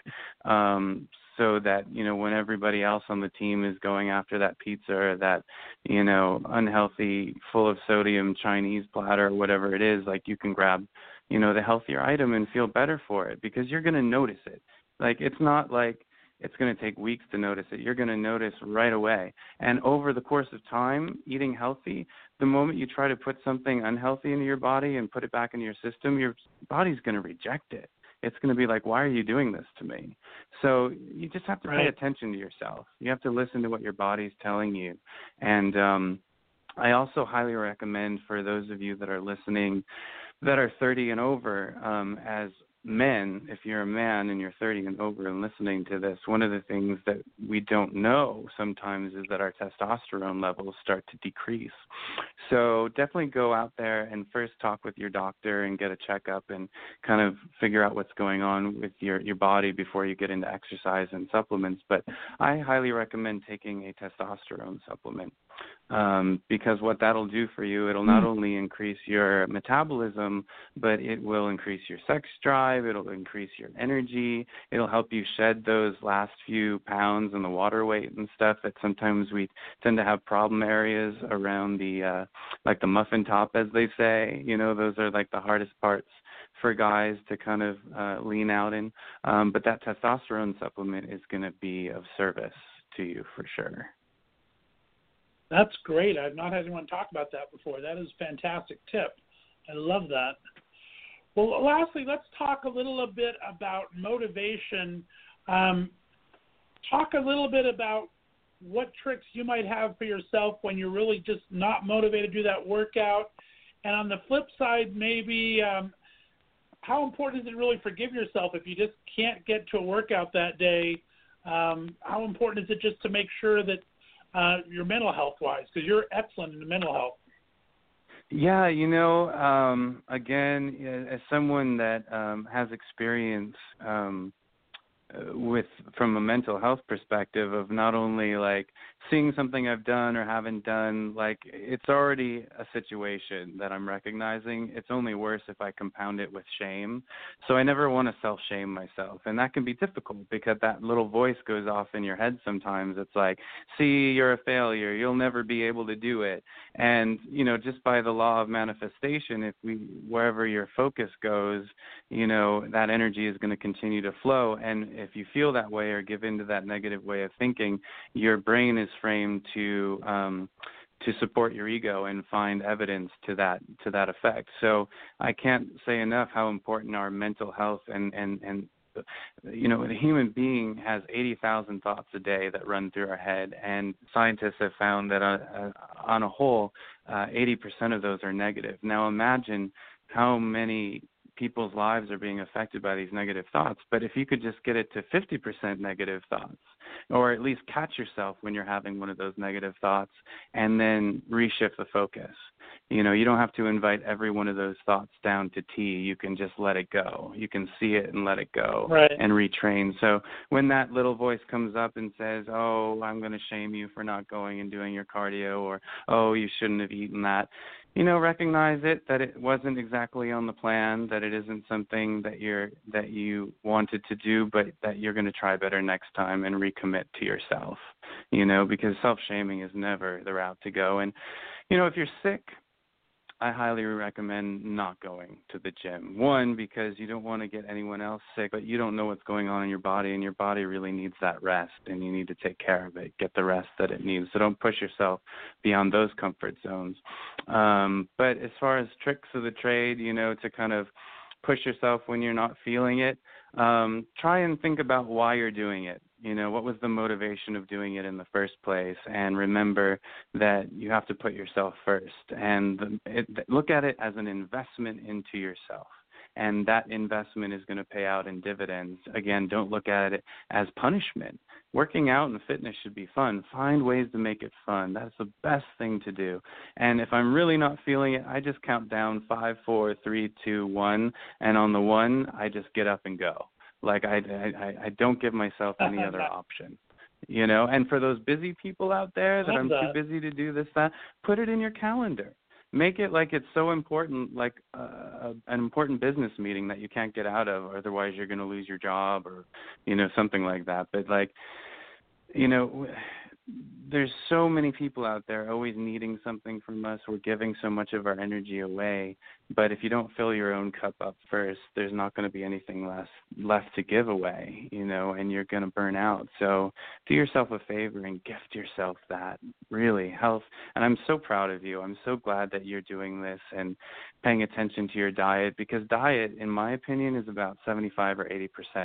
So that, when everybody else on the team is going after that pizza or that, unhealthy, full of sodium Chinese platter or whatever it is, like you can grab, the healthier item and feel better for it, because you're going to notice it. Like, it's not like it's going to take weeks to notice it. You're going to notice right away. And over the course of time, eating healthy, the moment you try to put something unhealthy into your body and put it back into your system, your body's going to reject it. It's going to be like, why are you doing this to me? So you just have to pay attention to yourself. You have to listen to what your body's telling you. And I also highly recommend for those of you that are listening that are 30 and over, as men, if you're a man and you're 30 and over and listening to this, one of the things that we don't know sometimes is that our testosterone levels start to decrease. So definitely go out there and first talk with your doctor and get a checkup and kind of figure out what's going on with your body before you get into exercise and supplements. But I highly recommend taking a testosterone supplement. Because what that'll do for you, it'll not only increase your metabolism, but it will increase your sex drive, it'll increase your energy, it'll help you shed those last few pounds and the water weight and stuff that sometimes we tend to have problem areas around the, like the muffin top, as they say. You know, those are like the hardest parts for guys to kind of lean out in. But that testosterone supplement is going to be of service to you for sure. That's great. I've not had anyone talk about that before. That is a fantastic tip. I love that. Well, lastly, let's talk a little bit about motivation. Talk a little bit about what tricks you might have for yourself when you're really just not motivated to do that workout. And on the flip side, maybe how important is it to really forgive yourself if you just can't get to a workout that day? How important is it just to make sure that your mental health-wise, because you're excellent in the mental health? Yeah, you know, again, as someone that has experience from a mental health perspective of not only like seeing something I've done or haven't done, like it's already a situation that I'm recognizing. It's only worse if I compound it with shame. So I never want to self-shame myself. And that can be difficult because that little voice goes off in your head sometimes. It's like, see, you're a failure. You'll never be able to do it. And, you know, just by the law of manifestation, wherever your focus goes, you know, that energy is going to continue to flow. And if you feel that way or give into that negative way of thinking, your brain is framed to support your ego and find evidence to that effect. So I can't say enough how important our mental health and you know, the human being has 80,000 thoughts a day that run through our head, and scientists have found that on a whole, 80% of those are negative. Now imagine how many people's lives are being affected by these negative thoughts. But if you could just get it to 50% negative thoughts, or at least catch yourself when you're having one of those negative thoughts and then reshift the focus. You know, you don't have to invite every one of those thoughts down to T. You can just let it go. You can see it and let it go, right, and retrain. So when that little voice comes up and says, oh, I'm going to shame you for not going and doing your cardio, or, oh, you shouldn't have eaten that, you know, recognize it, that it wasn't exactly on the plan, that it isn't something that you wanted to do, but that you're going to try better next time and recommit to yourself, you know, because self-shaming is never the route to go. And, you know, if you're sick, I highly recommend not going to the gym. One, because you don't want to get anyone else sick, but you don't know what's going on in your body, and your body really needs that rest, and you need to take care of it, get the rest that it needs. So don't push yourself beyond those comfort zones. But as far as tricks of the trade, you know, to kind of push yourself when you're not feeling it, try and think about why you're doing it. You know, what was the motivation of doing it in the first place? And remember that you have to put yourself first. And look at it as an investment into yourself. And that investment is going to pay out in dividends. Again, don't look at it as punishment. Working out and fitness should be fun. Find ways to make it fun. That's the best thing to do. And if I'm really not feeling it, I just count down 5, 4, 3, 2, 1. And on the 1, I just get up and go. Like I don't give myself any other option, you know. And for those busy people out there that I'm too busy to do this, that, put it in your calendar. Make it like it's so important, like an important business meeting that you can't get out of, or otherwise you're going to lose your job, or, you know, something like that. But like, you know, there's so many people out there always needing something from us. We're giving so much of our energy away. But if you don't fill your own cup up first, there's not going to be anything left to give away, you know, and you're going to burn out. So do yourself a favor and gift yourself that, really, health. And I'm so proud of you. I'm so glad that you're doing this and paying attention to your diet, because diet, in my opinion, is about 75 or 80%.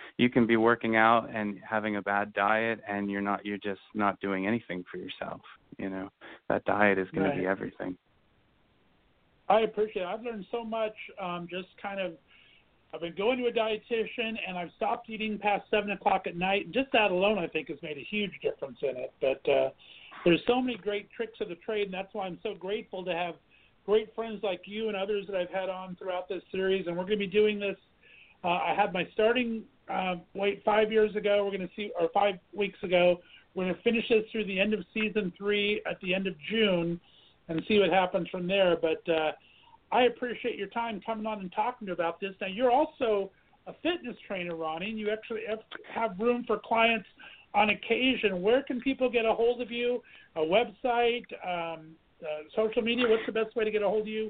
you can be working out and having a bad diet, and you're just not doing anything for yourself. That diet is going to be everything. I appreciate it. I've learned so much. I've been going to a dietitian, and I've stopped eating past 7 o'clock at night. Just that alone, I think, has made a huge difference in it. But there's so many great tricks of the trade, and that's why I'm so grateful to have great friends like you and others that I've had on throughout this series. And we're going to be doing this. I had my starting weight 5 years ago. 5 weeks ago. We're going to finish this through the end of season 3 at the end of June and see what happens from there. But I appreciate your time coming on and talking about this. Now, you're also a fitness trainer, Ronnie, and you actually have room for clients on occasion. Where can people get a hold of you? A website, social media? What's the best way to get a hold of you?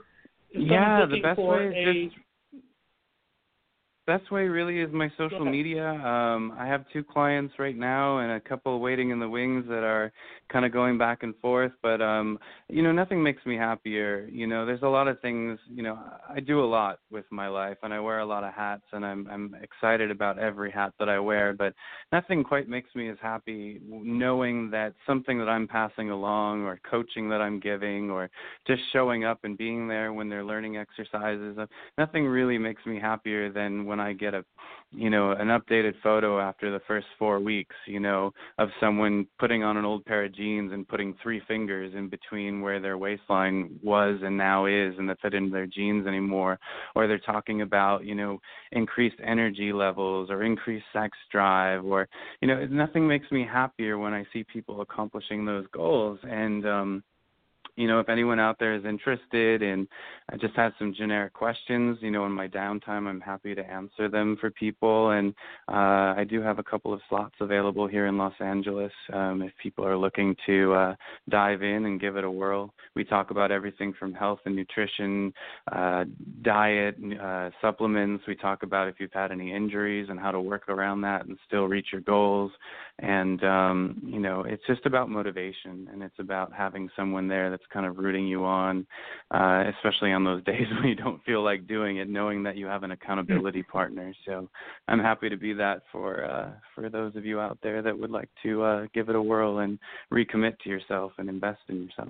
Best way really is my social media. I have 2 clients right now and a couple waiting in the wings that are kind of going back and forth. But, nothing makes me happier. There's a lot of things, I do a lot with my life and I wear a lot of hats and I'm excited about every hat that I wear. But nothing quite makes me as happy knowing that something that I'm passing along or coaching that I'm giving or just showing up and being there when they're learning exercises. Nothing really makes me happier than when I get an updated photo after the first 4 weeks, of someone putting on an old pair of jeans and putting 3 fingers in between where their waistline was and now is and that fit into their jeans anymore. Or they're talking about, increased energy levels or increased sex drive or, nothing makes me happier when I see people accomplishing those goals. And, if anyone out there is interested and just has some generic questions, in my downtime, I'm happy to answer them for people. And I do have a couple of slots available here in Los Angeles if people are looking to dive in and give it a whirl. We talk about everything from health and nutrition, diet, supplements. We talk about if you've had any injuries and how to work around that and still reach your goals. And, it's just about motivation, and it's about having someone there that's kind of rooting you on, especially on those days when you don't feel like doing it, knowing that you have an accountability partner. So I'm happy to be that for those of you out there that would like to give it a whirl and recommit to yourself and invest in yourself.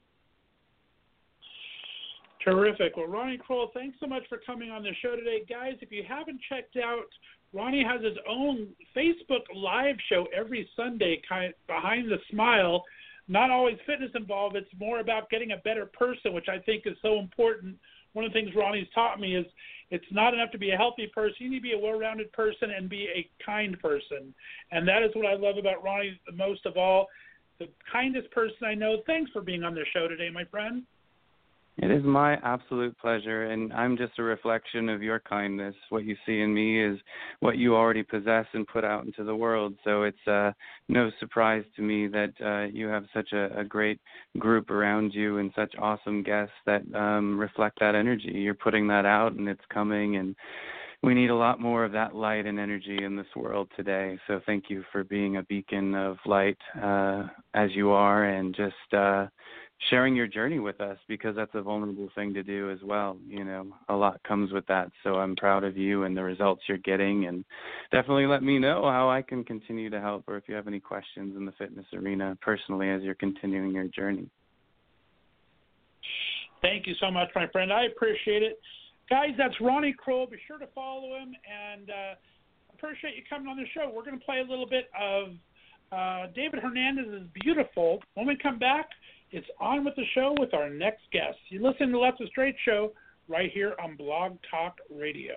Terrific. Well, Ronnie Kroll, thanks so much for coming on the show today. Guys, if you haven't checked out, Ronnie has his own Facebook live show every Sunday, kind of Behind the Smile. Not always fitness involved. It's more about getting a better person, which I think is so important. One of the things Ronnie's taught me is it's not enough to be a healthy person. You need to be a well-rounded person and be a kind person. And that is what I love about Ronnie the most of all, the kindest person I know. Thanks for being on the show today, my friend. It is my absolute pleasure, and I'm just a reflection of your kindness. What you see in me is what you already possess and put out into the world. So it's no surprise to me that you have such a great group around you and such awesome guests that reflect that energy. You're putting that out, and it's coming, and we need a lot more of that light and energy in this world today. So thank you for being a beacon of light as you are, and just sharing your journey with us, because that's a vulnerable thing to do as well. A lot comes with that. So I'm proud of you and the results you're getting, and definitely let me know how I can continue to help, or if you have any questions in the fitness arena personally as you're continuing your journey. Thank you so much, my friend. I appreciate it. Guys, that's Ronnie Kroll. Be sure to follow him, and appreciate you coming on the show. We're going to play a little bit of David Hernandez's Beautiful. When we come back, it's on with the show with our next guest. You listen to the Left of Straight show right here on Blog Talk Radio.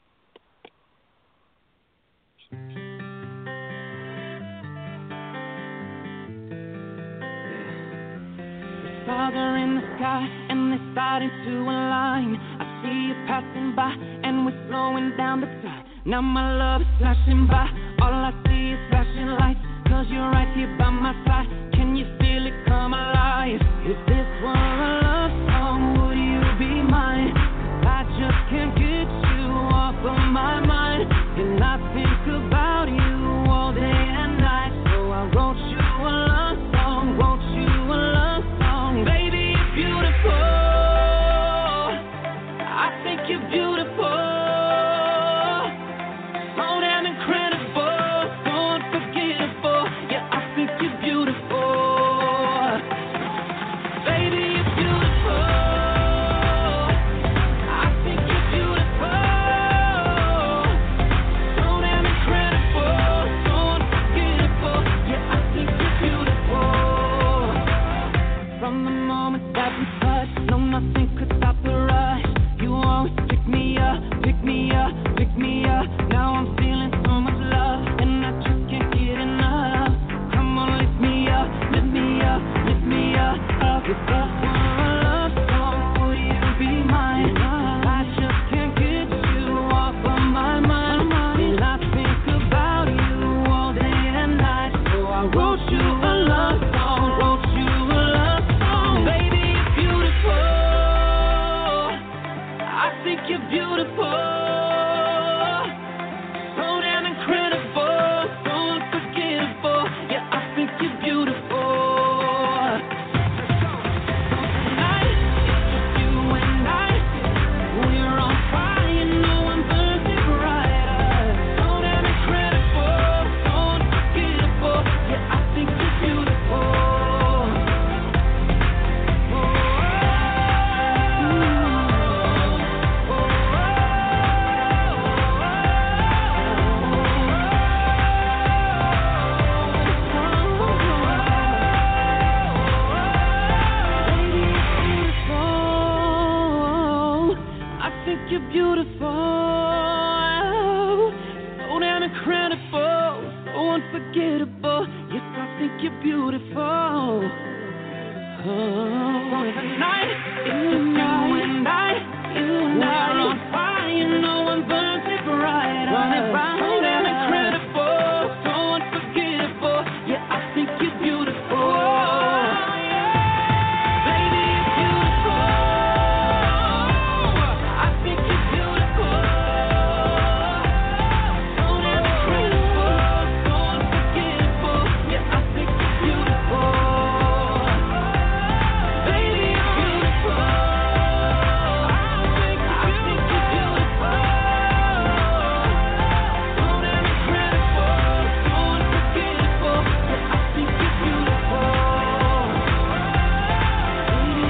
Stars in the sky and they're starting to align. I see you passing by and we're slowing down the time. Now my love is flashing by. All I see is flashing lights, 'cause you're right here by my side. Can you feel it come alive? If this were a love song, would you be mine? I just can't get you off of my mind, and I think about you all day and night. So I wrote you a love song, wrote you a love song. Baby, you're beautiful. I think you're beautiful. So damn incredible. unforgettable. Yes, I think you're beautiful. Oh, the night, it's just you and I. We're on fire, you know I'm burning bright. Running by, so damn incredible, so unforgettable. Yeah, I think you're beautiful. Baby, you're beautiful. I think you're beautiful. So damn incredible, so unforgettable. Yeah, I think you're beautiful. Baby, you're beautiful. I think you're beautiful. So damn incredible, so unforgettable. Yeah, I think you're beautiful. Baby,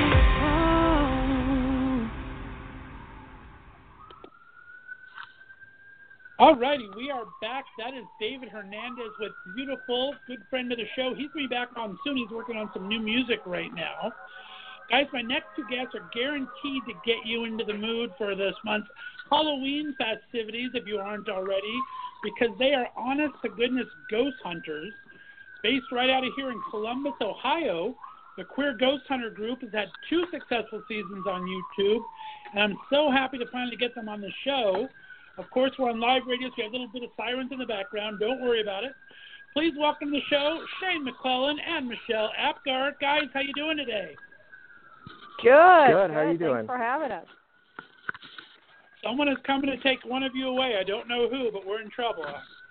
you're beautiful. All righty, we are back. That is David Hernandez with Beautiful, good friend of the show. He's going to be back on soon. He's working on some new music right now. Guys, my next two guests are guaranteed to get you into the mood for this month's Halloween festivities, if you aren't already, because they are honest-to-goodness ghost hunters. Based right out of here in Columbus, Ohio, the Queer Ghost Hunter group has had 2 successful seasons on YouTube, and I'm so happy to finally get them on the show. Of course, we're on live radio, so we have a little bit of sirens in the background. Don't worry about it. Please welcome to the show Shane McClellan and Michelle Apgar. Guys, how you doing today? Good. Good. How are you doing? Thanks for having us. Someone is coming to take one of you away. I don't know who, but we're in trouble.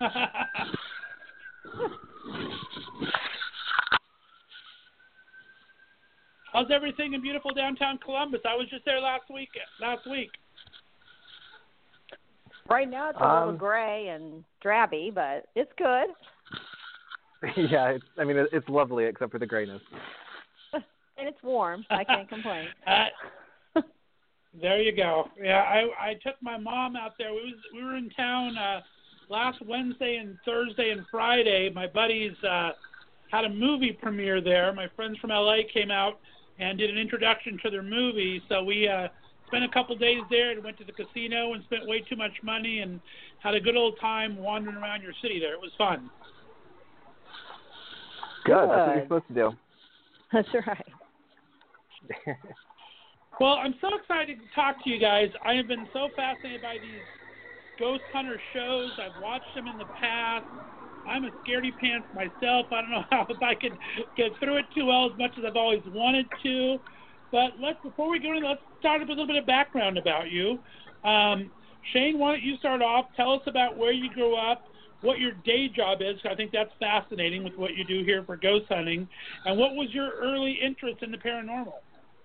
How's everything in beautiful downtown Columbus? I was just there last week. Right now it's a little gray and drabby, but it's good. Yeah, it's lovely except for the grayness. And it's warm. I can't complain. There you go. Yeah, I took my mom out there. We were in town last Wednesday and Thursday and Friday. My buddies had a movie premiere there. My friends from LA came out and did an introduction to their movie. So we spent a couple days there and went to the casino and spent way too much money and had a good old time wandering around your city there. It was fun. Good. That's what you're supposed to do. That's right. Well, I'm so excited to talk to you guys. I have been so fascinated by these ghost hunter shows. I've watched them in the past. I'm a scaredy pants myself. I don't know if I could get through it too well as much as I've always wanted to. But before we go in, let's start with a little bit of background about you. Shane, why don't you start off? Tell us about where you grew up, what your day job is. I think that's fascinating with what you do here for ghost hunting. And what was your early interest in the paranormal?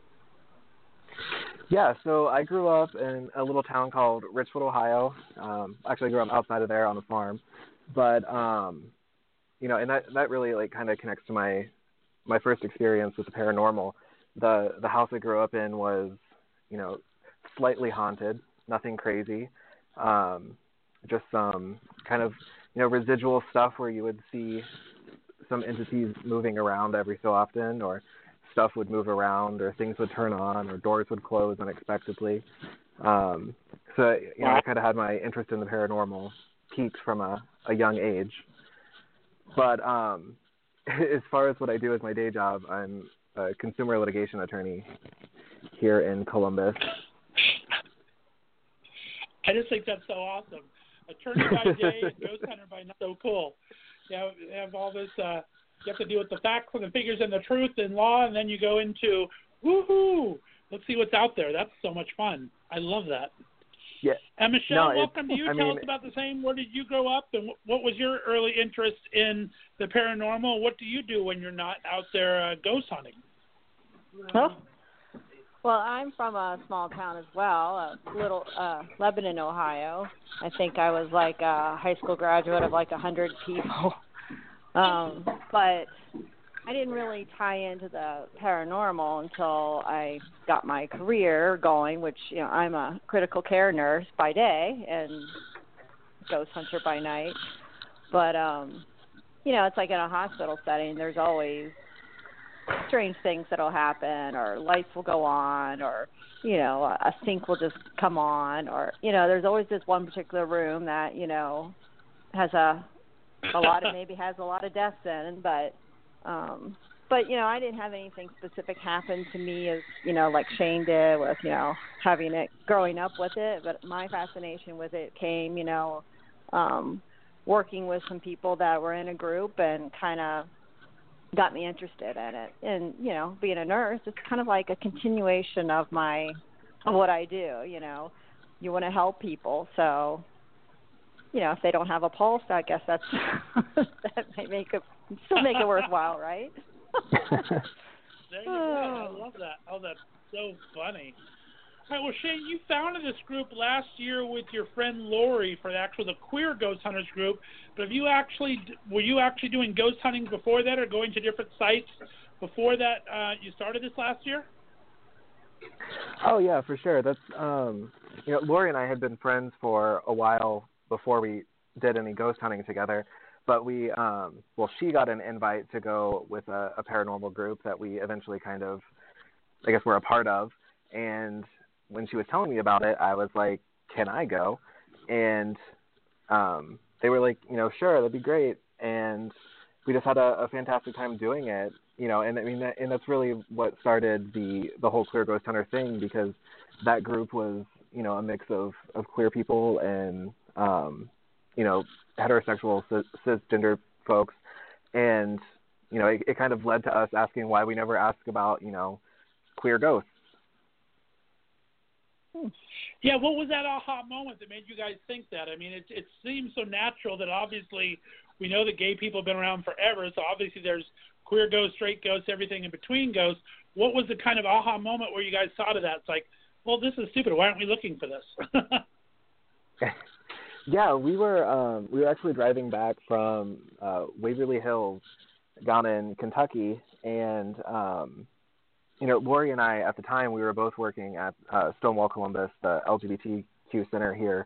Yeah, so I grew up in a little town called Richwood, Ohio. Actually, I grew up outside of there on a farm. But, and that really kind of connects to my first experience with the paranormal. The house I grew up in was, slightly haunted, nothing crazy. Just some kind of, residual stuff where you would see some entities moving around every so often, or stuff would move around, or things would turn on, or doors would close unexpectedly. I kind of had my interest in the paranormal peaked from a young age. But as far as what I do as my day job, I'm a consumer litigation attorney here in Columbus. I just think that's so awesome. Attorney by day, ghost hunter by night. So cool. You have all this. You have to deal with the facts and the figures and the truth in law, and then you go into woohoo. Let's see what's out there. That's so much fun. I love that. Yeah. And Michelle, welcome to you. Tell us about the same. Where did you grow up, and what was your early interest in the paranormal? What do you do when you're not out there ghost hunting? Well, I'm from a small town as well, a little Lebanon, Ohio. I think I was like a high school graduate of like 100 people. But I didn't really tie into the paranormal until I got my career going, which, I'm a critical care nurse by day and ghost hunter by night. But, it's like in a hospital setting, there's always strange things that'll happen, or lights will go on, or, a sink will just come on, or, there's always this one particular room that, has a a lot of maybe has a lot of deaths in, but I didn't have anything specific happen to me as, like Shane did with, having it, growing up with it. But my fascination with it came, working with some people that were in a group and kind of got me interested in it. And, being a nurse, it's kind of like a continuation of what I do, You want to help people, so, if they don't have a pulse, I guess that might still make it worthwhile, right? There you go. I love that. Oh, that's so funny. All right, well, Shane, you founded this group last year with your friend Lori for the Queer Ghost Hunters group. But were you actually doing ghost hunting before that, or going to different sites before that? You started this last year? Oh yeah, for sure. That's Lori and I had been friends for a while before we did any ghost hunting together. But she got an invite to go with a paranormal group that we eventually kind of, I guess, were a part of. And when she was telling me about it, I was like, can I go? And they were like, sure, that'd be great. And we just had a fantastic time doing it, and I mean, and that's really what started the whole Queer Ghost Hunter thing, because that group was, a mix of queer people and, heterosexual cisgender folks. And, it kind of led to us asking why we never ask about, queer ghosts. Yeah, what was that aha moment that made you guys think that? I mean, it seems so natural that obviously we know that gay people have been around forever, so obviously there's queer ghosts, straight ghosts, everything in between ghosts. What was the kind of aha moment where you guys thought of that? It's like, well, this is stupid. Why aren't we looking for this? Yeah, we were actually driving back from Waverly Hills down in Kentucky, and Lori and I, at the time, we were both working at Stonewall Columbus, the LGBTQ center here,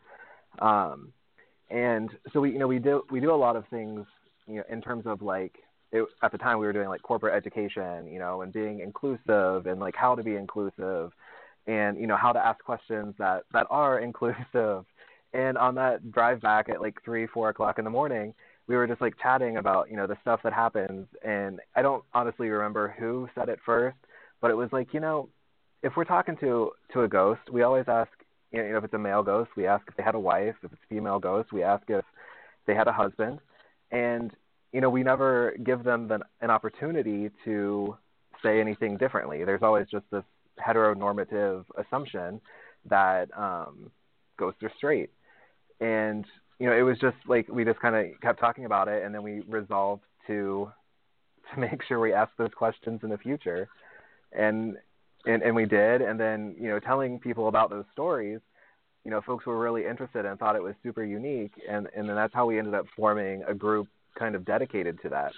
and so we do a lot of things, in terms of at the time we were doing like corporate education, and being inclusive, and like how to be inclusive, and how to ask questions that are inclusive. And on that drive back at like 3-4 o'clock in the morning, we were just like chatting about the stuff that happens, and I don't honestly remember who said it first. But it was like, if we're talking to a ghost, we always ask, if it's a male ghost, we ask if they had a wife. If it's a female ghost, we ask if they had a husband. And, we never give them an opportunity to say anything differently. There's always just this heteronormative assumption that ghosts are straight. And, it was just like we just kind of kept talking about it, and then we resolved to make sure we ask those questions in the future. And we did, and then telling people about those stories, folks were really interested and thought it was super unique, and then that's how we ended up forming a group kind of dedicated to that.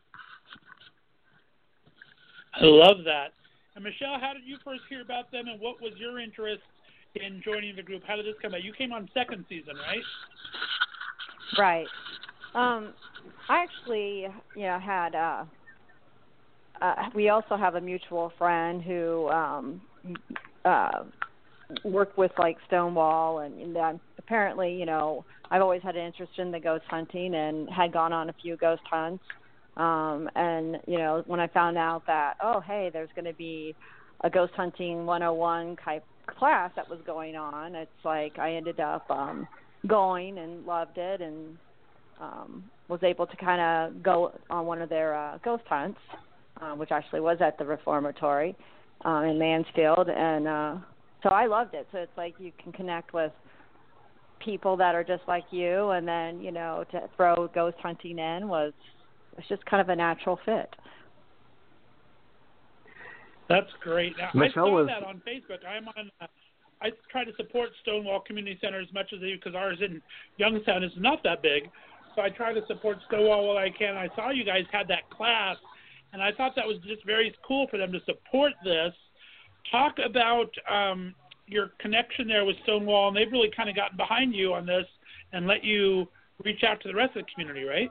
I love that. And Michelle, how did you first hear about them, and what was your interest in joining the group? How did this come out? You came on second season, right? Right. I actually, had. We also have a mutual friend who worked with like Stonewall, and apparently, I've always had an interest in the ghost hunting and had gone on a few ghost hunts. And when I found out that, oh, hey, there's going to be a ghost hunting 101 type class that was going on, it's like I ended up going and loved it, and was able to kind of go on one of their ghost hunts. Which actually was at the Reformatory in Mansfield. And so I loved it. So it's like you can connect with people that are just like you, and then, to throw ghost hunting in was just kind of a natural fit. That's great. Now, Michelle I saw that on Facebook. I try to support Stonewall Community Center as much as I do, because ours in Youngstown is not that big. So I try to support Stonewall while I can. I saw you guys had that class, and I thought that was just very cool for them to support this. Talk about your connection there with Stonewall, and they've really kind of gotten behind you on this and let you reach out to the rest of the community, right?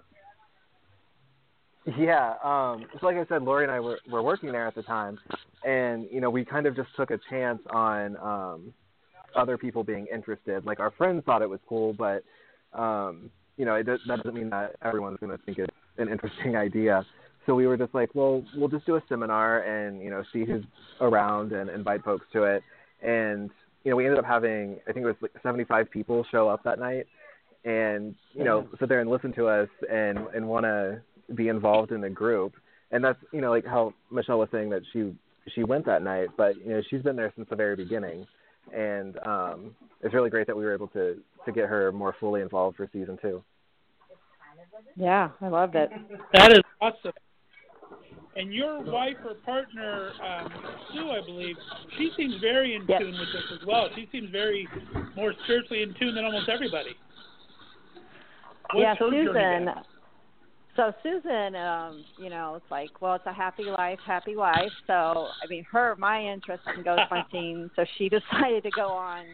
Yeah. So like I said, Lori and I were working there at the time, and, we kind of just took a chance on other people being interested. Like, our friends thought it was cool, but, that doesn't mean that everyone's going to think it's an interesting idea. So we were just like, well, we'll just do a seminar and, see who's around and invite folks to it. And, we ended up having, I think it was like 75 people show up that night and, sit there and listen to us and want to be involved in the group. And that's, like how Michelle was saying that she went that night, but, she's been there since the very beginning. And it's really great that we were able to get her more fully involved for season 2. Yeah, I loved it. That is awesome. And your wife or partner, Sue, I believe, she seems very in tune with this as well. She seems very more spiritually in tune than almost everybody. What's her Susan. journey been? So Susan, it's like, well, it's a happy life, happy wife. So, I mean, my interest in ghost hunting, so she decided to go on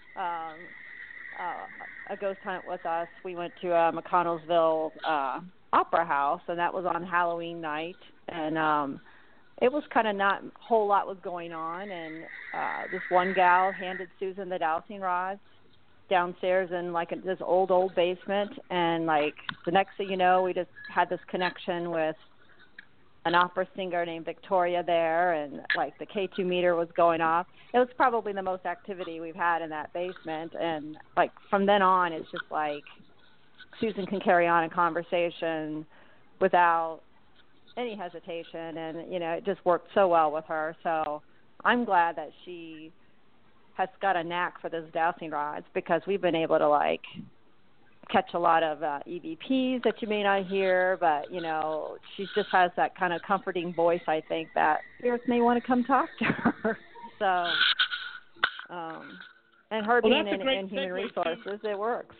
a ghost hunt with us. We went to McConnellsville Opera House, and that was on Halloween night. And it was kind of not a whole lot was going on. And this one gal handed Susan the dowsing rods downstairs in like this old basement, and like the next thing you know, we just had this connection with an opera singer named Victoria there, and like the K2 meter was going off. It was probably the most activity we've had in that basement, and like from then on, it's just like Susan can carry on a conversation without any hesitation, and it just worked so well with her. So I'm glad that she has got a knack for those dowsing rods, because we've been able to like catch a lot of EVPs that you may not hear, but she just has that kind of comforting voice, I think, that spirits may want to come talk to her. So and her being in human resources, it works.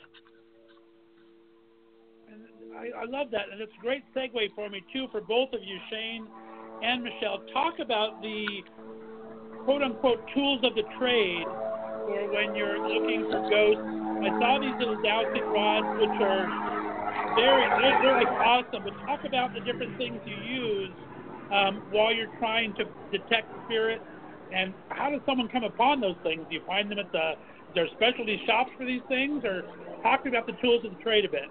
I love that, and it's a great segue for me too, for both of you, Shane and Michelle. Talk about the quote-unquote tools of the trade for when you're looking for ghosts. I saw these little dowsing rods, which are they're like awesome, but talk about the different things you use while you're trying to detect spirits, and how does someone come upon those things? Do you find them at is there specialty shops for these things, or talk about the tools of the trade a bit?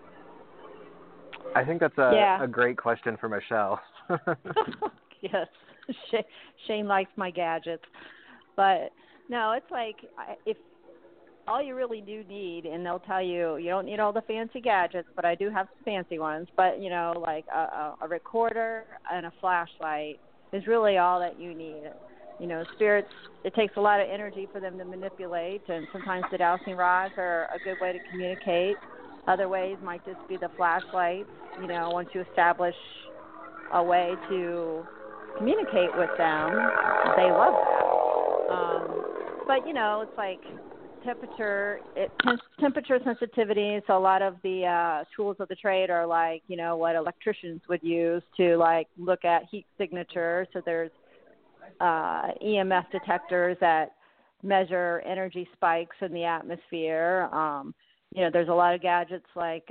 I think that's a great question for Michelle. Yes. Shane likes my gadgets, but no, it's like if all you really do need, and they'll tell you don't need all the fancy gadgets, but I do have some fancy ones, but like a recorder and a flashlight is really all that you need. Spirits, it takes a lot of energy for them to manipulate, and sometimes the dowsing rods are a good way to communicate. Other ways might just be the flashlights. Once you establish a way to communicate with them, they love that. But it's like temperature sensitivity. So a lot of the tools of the trade are like what electricians would use to like look at heat signature. So there's EMF detectors that measure energy spikes in the atmosphere. There's a lot of gadgets like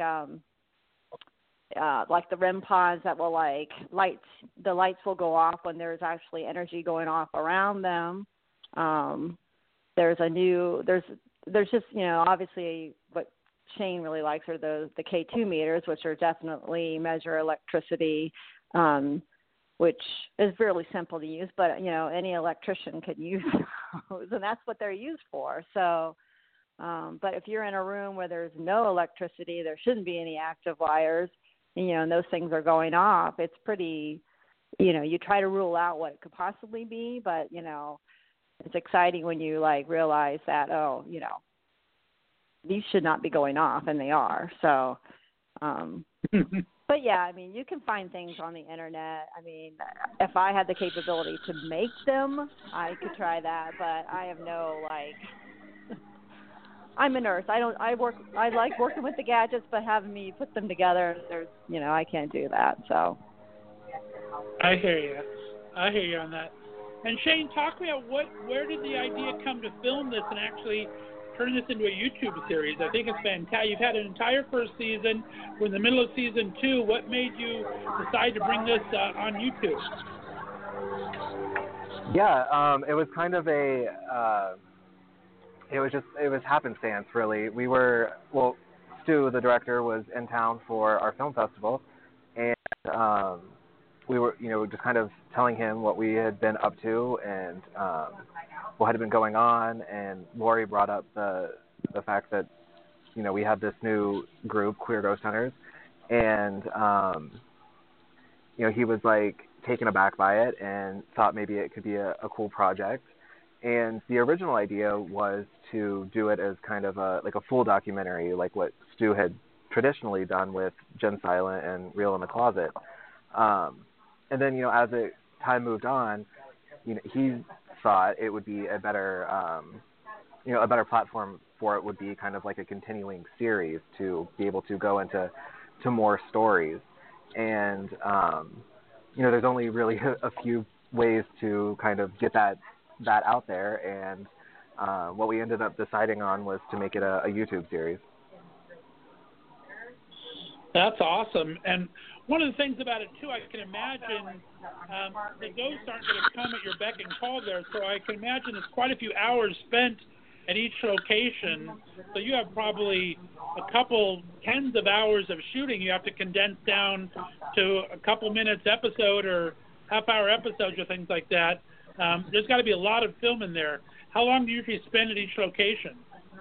the REM pods that will the lights will go off when there's actually energy going off around them. There's just obviously what Shane really likes are the K2 meters, which are definitely measure electricity, which is really simple to use, but any electrician could use those, and that's what they're used for. So but if you're in a room where there's no electricity, there shouldn't be any active wires, and those things are going off, it's pretty, you try to rule out what it could possibly be, but, it's exciting when you, realize that, these should not be going off, and they are. So, but, yeah, you can find things on the Internet. If I had the capability to make them, I could try that, but I have no, I'm a nurse. I like working with the gadgets, but having me put them together, I can't do that. So. I hear you on that. And Shane, talk about where did the idea come to film this and actually turn this into a YouTube series? I think it's fantastic. You've had an entire first season. We're in the middle of season 2. What made you decide to bring this on YouTube? Yeah, it was kind of it was happenstance, really. Stu, the director, was in town for our film festival, and we were, just kind of telling him what we had been up to and what had been going on. And Lori brought up the fact that, we had this new group, Queer Ghost Hunters, and he was like taken aback by it and thought maybe it could be a cool project. And the original idea was to do it as kind of a full documentary, like what Stu had traditionally done with Gen Silent and Real in the Closet. And then, as time moved on, he thought it would be a better platform for it would be kind of like a continuing series to be able to go into more stories. And, there's only really a few ways to kind of get that out there. And what we ended up deciding on was to make it a YouTube series. That's awesome. And one of the things about it, too, I can imagine the ghosts aren't going to come at your beck and call there, so I can imagine it's quite a few hours spent at each location. So you have probably a couple tens of hours of shooting you have to condense down to a couple minutes episode or half-hour episodes or things like that. There's got to be a lot of film in there. How long do you usually spend at each location?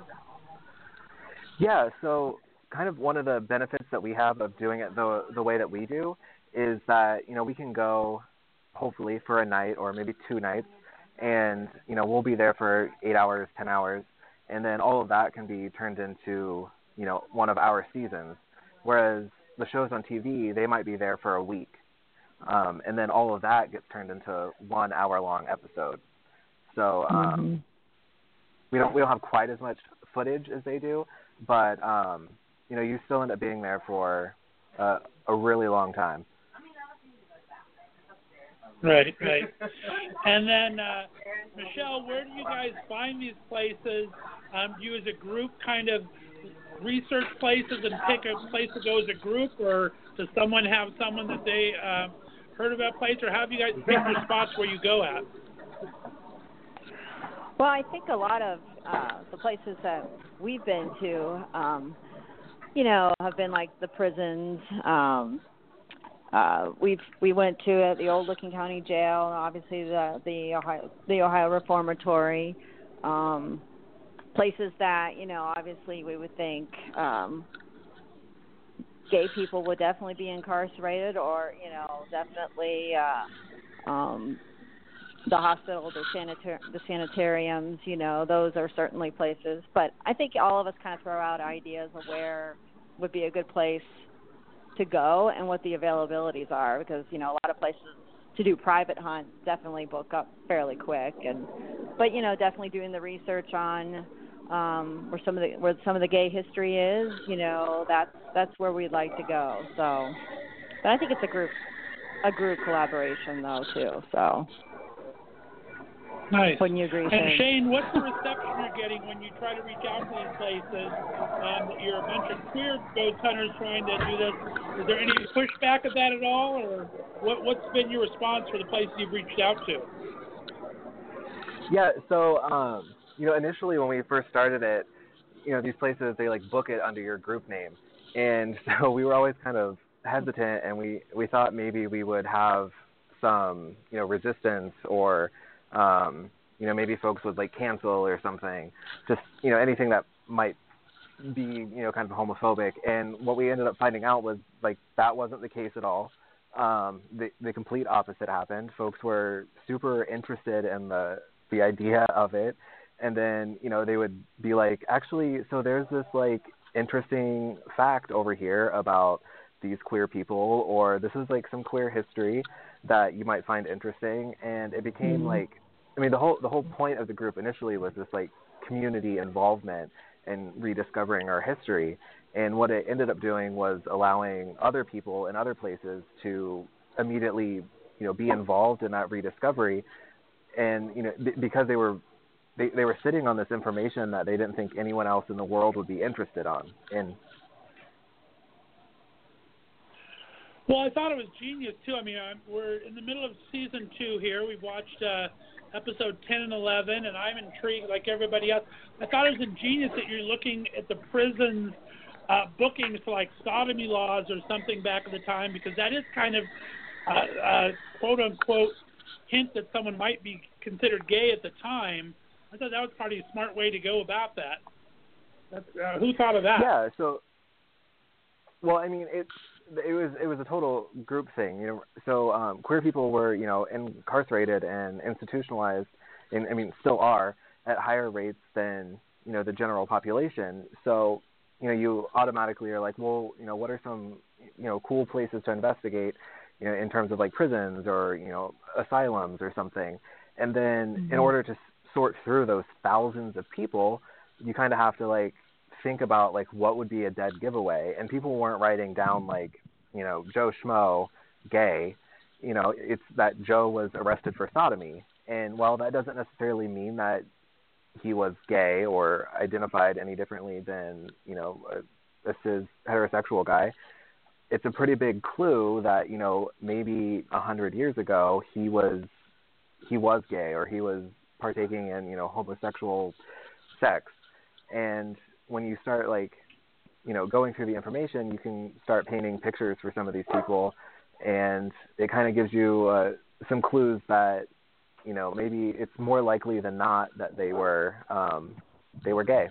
Yeah, so kind of one of the benefits that we have of doing it the way that we do is that, we can go hopefully for a night or maybe 2 nights, and, we'll be there for 8 hours, 10 hours, and then all of that can be turned into, one of our seasons. Whereas the shows on TV, they might be there for a week. And then all of that gets turned into 1 hour-long episode. So we don't have quite as much footage as they do, but you still end up being there for a really long time. Right. And then, Michelle, where do you guys find these places? Do you as a group kind of research places and pick a place to go as a group, or does someone have someone that they heard about place, or how do you guys pick your spots where you go at? Well, I think a lot of the places that we've been to, have been like the prisons. We went to the old Licking County Jail, obviously the Ohio Reformatory, places that obviously we would think gay people would definitely be incarcerated, or definitely the hospital, the sanitariums, those are certainly places. But I think all of us kind of throw out ideas of where would be a good place to go and what the availabilities are, because a lot of places to do private hunts definitely book up fairly quick, but definitely doing the research on where some of the gay history is, that's where we'd like to go. So, but I think it's a group collaboration though too. So. Nice. Wouldn't you agree, Shane? And Shane, what's the reception you're getting when you try to reach out to these places? You're a bunch of queer ghost hunters trying to do this. Is there any pushback of that at all, or what's been your response for the places you've reached out to? Yeah, so initially when we first started it, these places, they book it under your group name, and so we were always kind of hesitant, and we thought maybe we would have some resistance, or maybe folks would cancel or something, just anything that might be kind of homophobic. And what we ended up finding out was that wasn't the case at all. The complete opposite happened. Folks were super interested in the idea of it, and then they would be like, actually, so there's this interesting fact over here about these queer people, or this is some queer history that you might find interesting. And it became the whole point of the group initially was this community involvement and rediscovering our history. And what it ended up doing was allowing other people in other places to immediately be involved in that rediscovery. And because they were sitting on this information that they didn't think anyone else in the world would be interested in. Well, I thought it was genius, too. I mean, we're in the middle of season 2 here. We've watched episode 10 and 11, and I'm intrigued like everybody else. I thought it was ingenious that you're looking at the prisons bookings for like sodomy laws or something back at the time, because that is kind of quote unquote hint that someone might be considered gay at the time. I thought that was probably a smart way to go about that. Who thought of that? Yeah. So, well, I mean, it was a total group thing, you know. So queer people were, you know, incarcerated and institutionalized, and I mean, still are at higher rates than, you know, the general population. So, you know, you automatically are like, well, you know, what are some, you know, cool places to investigate, you know, in terms of like prisons or, you know, asylums or something. And then in order to sort through those thousands of people, you kind of have to like think about like what would be a dead giveaway. And people weren't writing down like, you know, Joe Schmo, gay. You know, it's that Joe was arrested for sodomy. And while that doesn't necessarily mean that he was gay or identified any differently than, you know, a cis heterosexual guy, it's a pretty big clue that, you know, maybe 100 years ago he was gay or he was partaking in, you know, homosexual sex. And when you start like, you know, going through the information, you can start painting pictures for some of these people, and it kind of gives you some clues that, you know, maybe it's more likely than not that they were gay.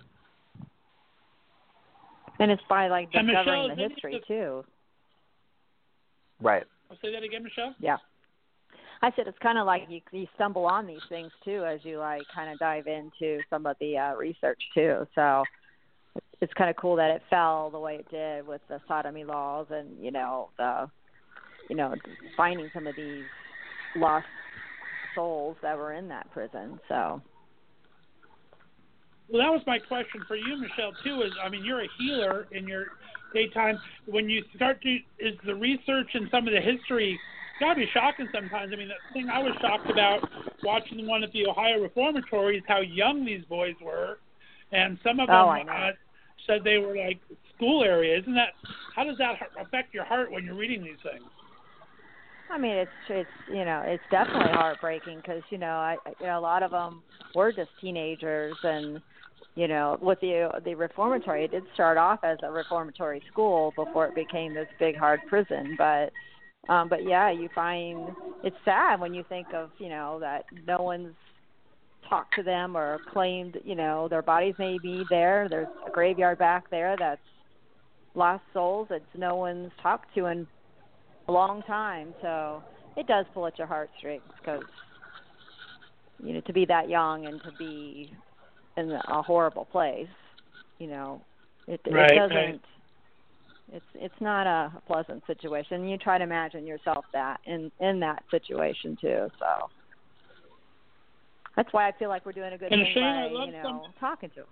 And it's by like And discovering Michelle, the history too. Right. I'll say that again, Michelle. Yeah. I said it's kind of like you stumble on these things too as you like kind of dive into some of the research too. So it's kind of cool that it fell the way it did with the sodomy laws and, you know, finding some of these lost souls that were in that prison. So. Well, that was my question for you, Michelle, too, is, I mean, you're a healer in your daytime. When you start to, is the research and some of the history, it's got to be shocking sometimes. I mean, the thing I was shocked about watching the one at the Ohio Reformatory is how young these boys were. And some of them said they were like school area. Isn't that, how does that affect your heart when you're reading these things? I mean, it's you know, it's definitely heartbreaking because, you know, a lot of them were just teenagers, and, you know, with the reformatory, it did start off as a reformatory school before it became this big hard prison. But yeah, you find it's sad when you think of, you know, that no one's talked to them or claimed, you know, their bodies may be there. There's a graveyard back there that's lost souls that no one's talked to in a long time. So it does pull at your heartstrings because, you know, to be that young and to be in a horrible place, you know, it doesn't. Right. It's not a pleasant situation. You try to imagine yourself that in that situation too. So that's why I feel like we're doing a good thing by, you know, talking to them.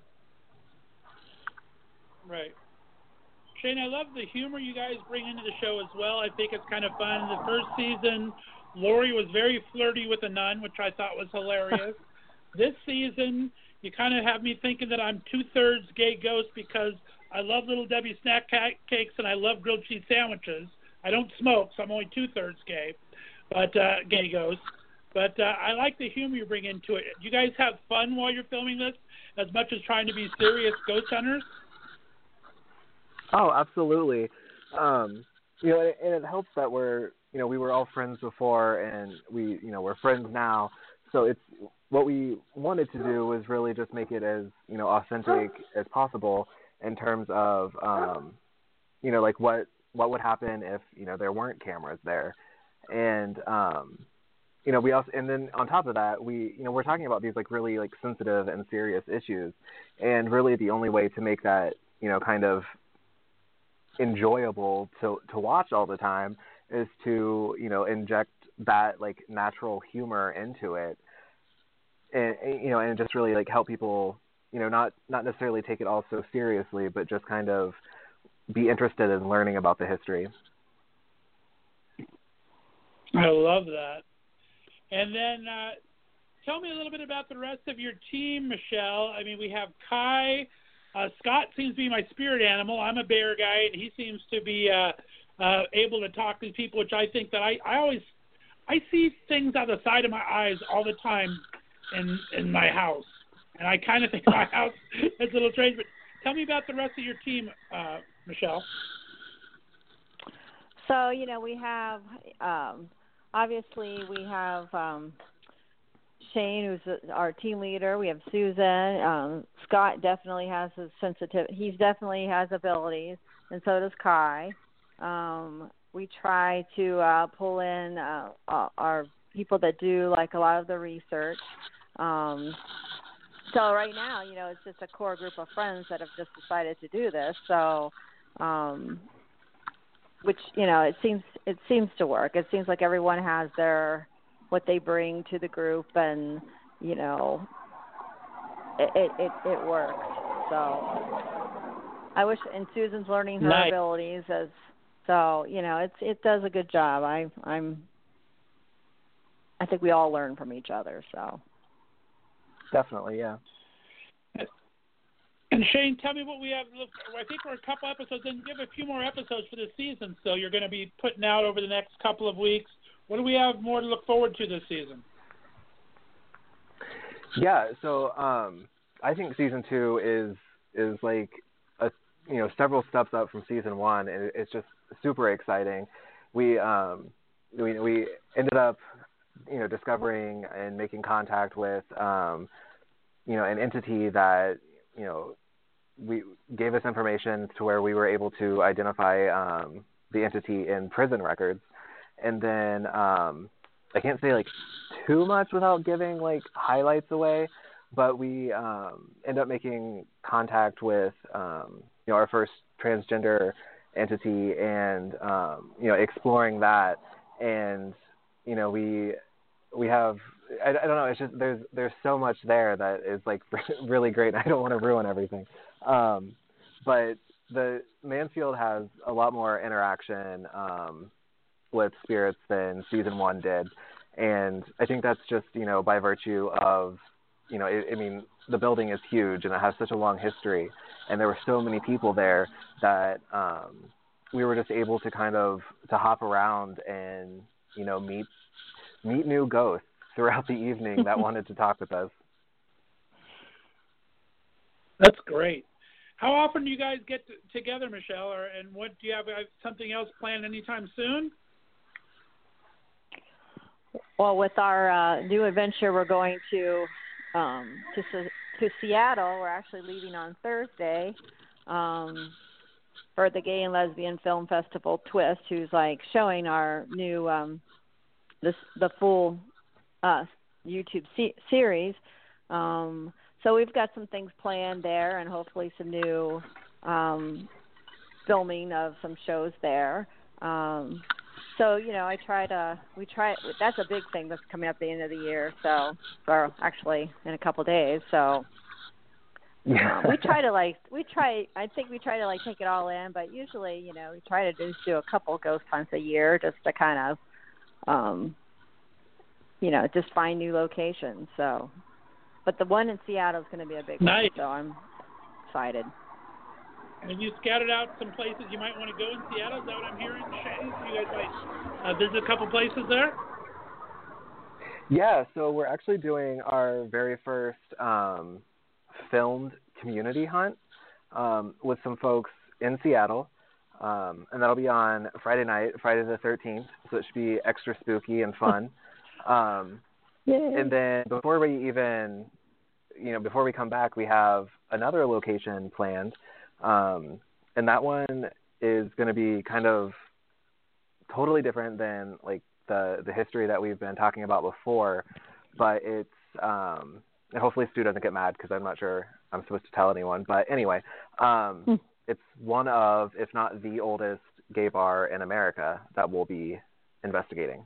Right. Shane, I love the humor you guys bring into the show as well. I think it's kind of fun. The first season, Lori was very flirty with a nun, which I thought was hilarious. This season, you kind of have me thinking that I'm 2/3 gay ghost because I love Little Debbie snack cakes and I love grilled cheese sandwiches. I don't smoke, so I'm only 2/3 gay, but gay ghost. But I like the humor you bring into it. Do you guys have fun while you're filming this, as much as trying to be serious ghost hunters? Oh, absolutely. You know, and it helps that we're, you know, we were all friends before, and we, you know, we're friends now. So it's what we wanted to do was really just make it as, you know, authentic as possible in terms of, you know, like what would happen if, you know, there weren't cameras there, and you know, we also, and then on top of that, we, you know, we're talking about these like really like sensitive and serious issues, and really the only way to make that, you know, kind of enjoyable to watch all the time is to, you know, inject that like natural humor into it, and, you know, and just really like help people, you know, not necessarily take it all so seriously, but just kind of be interested in learning about the history. I love that. And then tell me a little bit about the rest of your team, Michelle. I mean, we have Kai. Scott seems to be my spirit animal. I'm a bear guy, and he seems to be able to talk to people, which I think that I see things out the side of my eyes all the time in my house. And I kind of think my house is a little strange. But tell me about the rest of your team, Michelle? So, we have, obviously we have Shane, who's our team leader. We have Susan. Scott definitely has his sensitivity. He definitely has abilities, and so does Kai. We try to pull in our people that do like a lot of the research. So right now, it's just a core group of friends that have just decided to do this. So, which it seems to work. It seems like everyone has what they bring to the group, and it works. So I wish, and Susan's learning her Nice. abilities it does a good job. I think we all learn from each other. So Definitely, yeah. And Shane, tell me what we have. Look, I think we're a couple episodes in. We have a few more episodes for this season, so you're going to be putting out over the next couple of weeks. What do we have more to look forward to this season? Yeah, so I think season 2 is like several steps up from season 1, and it's just super exciting. We ended up discovering and making contact with an entity that we gave us information to where we were able to identify the entity in prison records. And then I can't say like too much without giving like highlights away, but we end up making contact with our first transgender entity, and exploring that. And we have, I don't know, it's just there's so much there that is like really great. I don't want to ruin everything, but the Mansfield has a lot more interaction with spirits than season 1 did, and I think that's just by virtue of the building is huge and it has such a long history, and there were so many people there that we were just able to kind of to hop around and meet new ghosts throughout the evening that wanted to talk with us. That's great. How often do you guys get together, Michelle? And what do you have something else planned anytime soon? Well, with our new adventure, we're going to Seattle. We're actually leaving on Thursday for the Gay and Lesbian Film Festival Twist, who's like showing our new the full YouTube series. So we've got some things planned there, and hopefully some new filming of some shows there. So that's a big thing that's coming up at the end of the year. So, or actually in a couple of days. So we try to take it all in, but usually, we try to just do a couple ghost hunts a year just to kind of, just find new locations. So, but the one in Seattle is going to be a big one, so I'm excited. And you scouted out some places you might want to go in Seattle? Is that what I'm hearing, Shane? You guys might visit a couple places there? Yeah, so we're actually doing our very first filmed community hunt with some folks in Seattle. And that'll be on Friday night, Friday the 13th, so it should be extra spooky and fun. And then before we come back, we have another location planned. And that one is going to be kind of totally different than like the history that we've been talking about before, but it's and hopefully Stu doesn't get mad because I'm not sure I'm supposed to tell anyone, but anyway, it's one of, if not the oldest gay bar in America that we'll be investigating.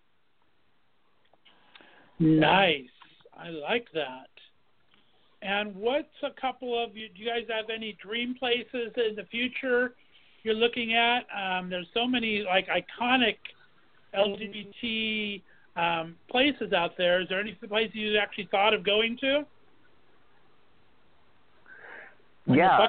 Nice. I like that. And what's a couple of you? Do you guys have any dream places in the future you're looking at? There's so many like iconic LGBT places out there. Is there any places you actually thought of going to? Yeah.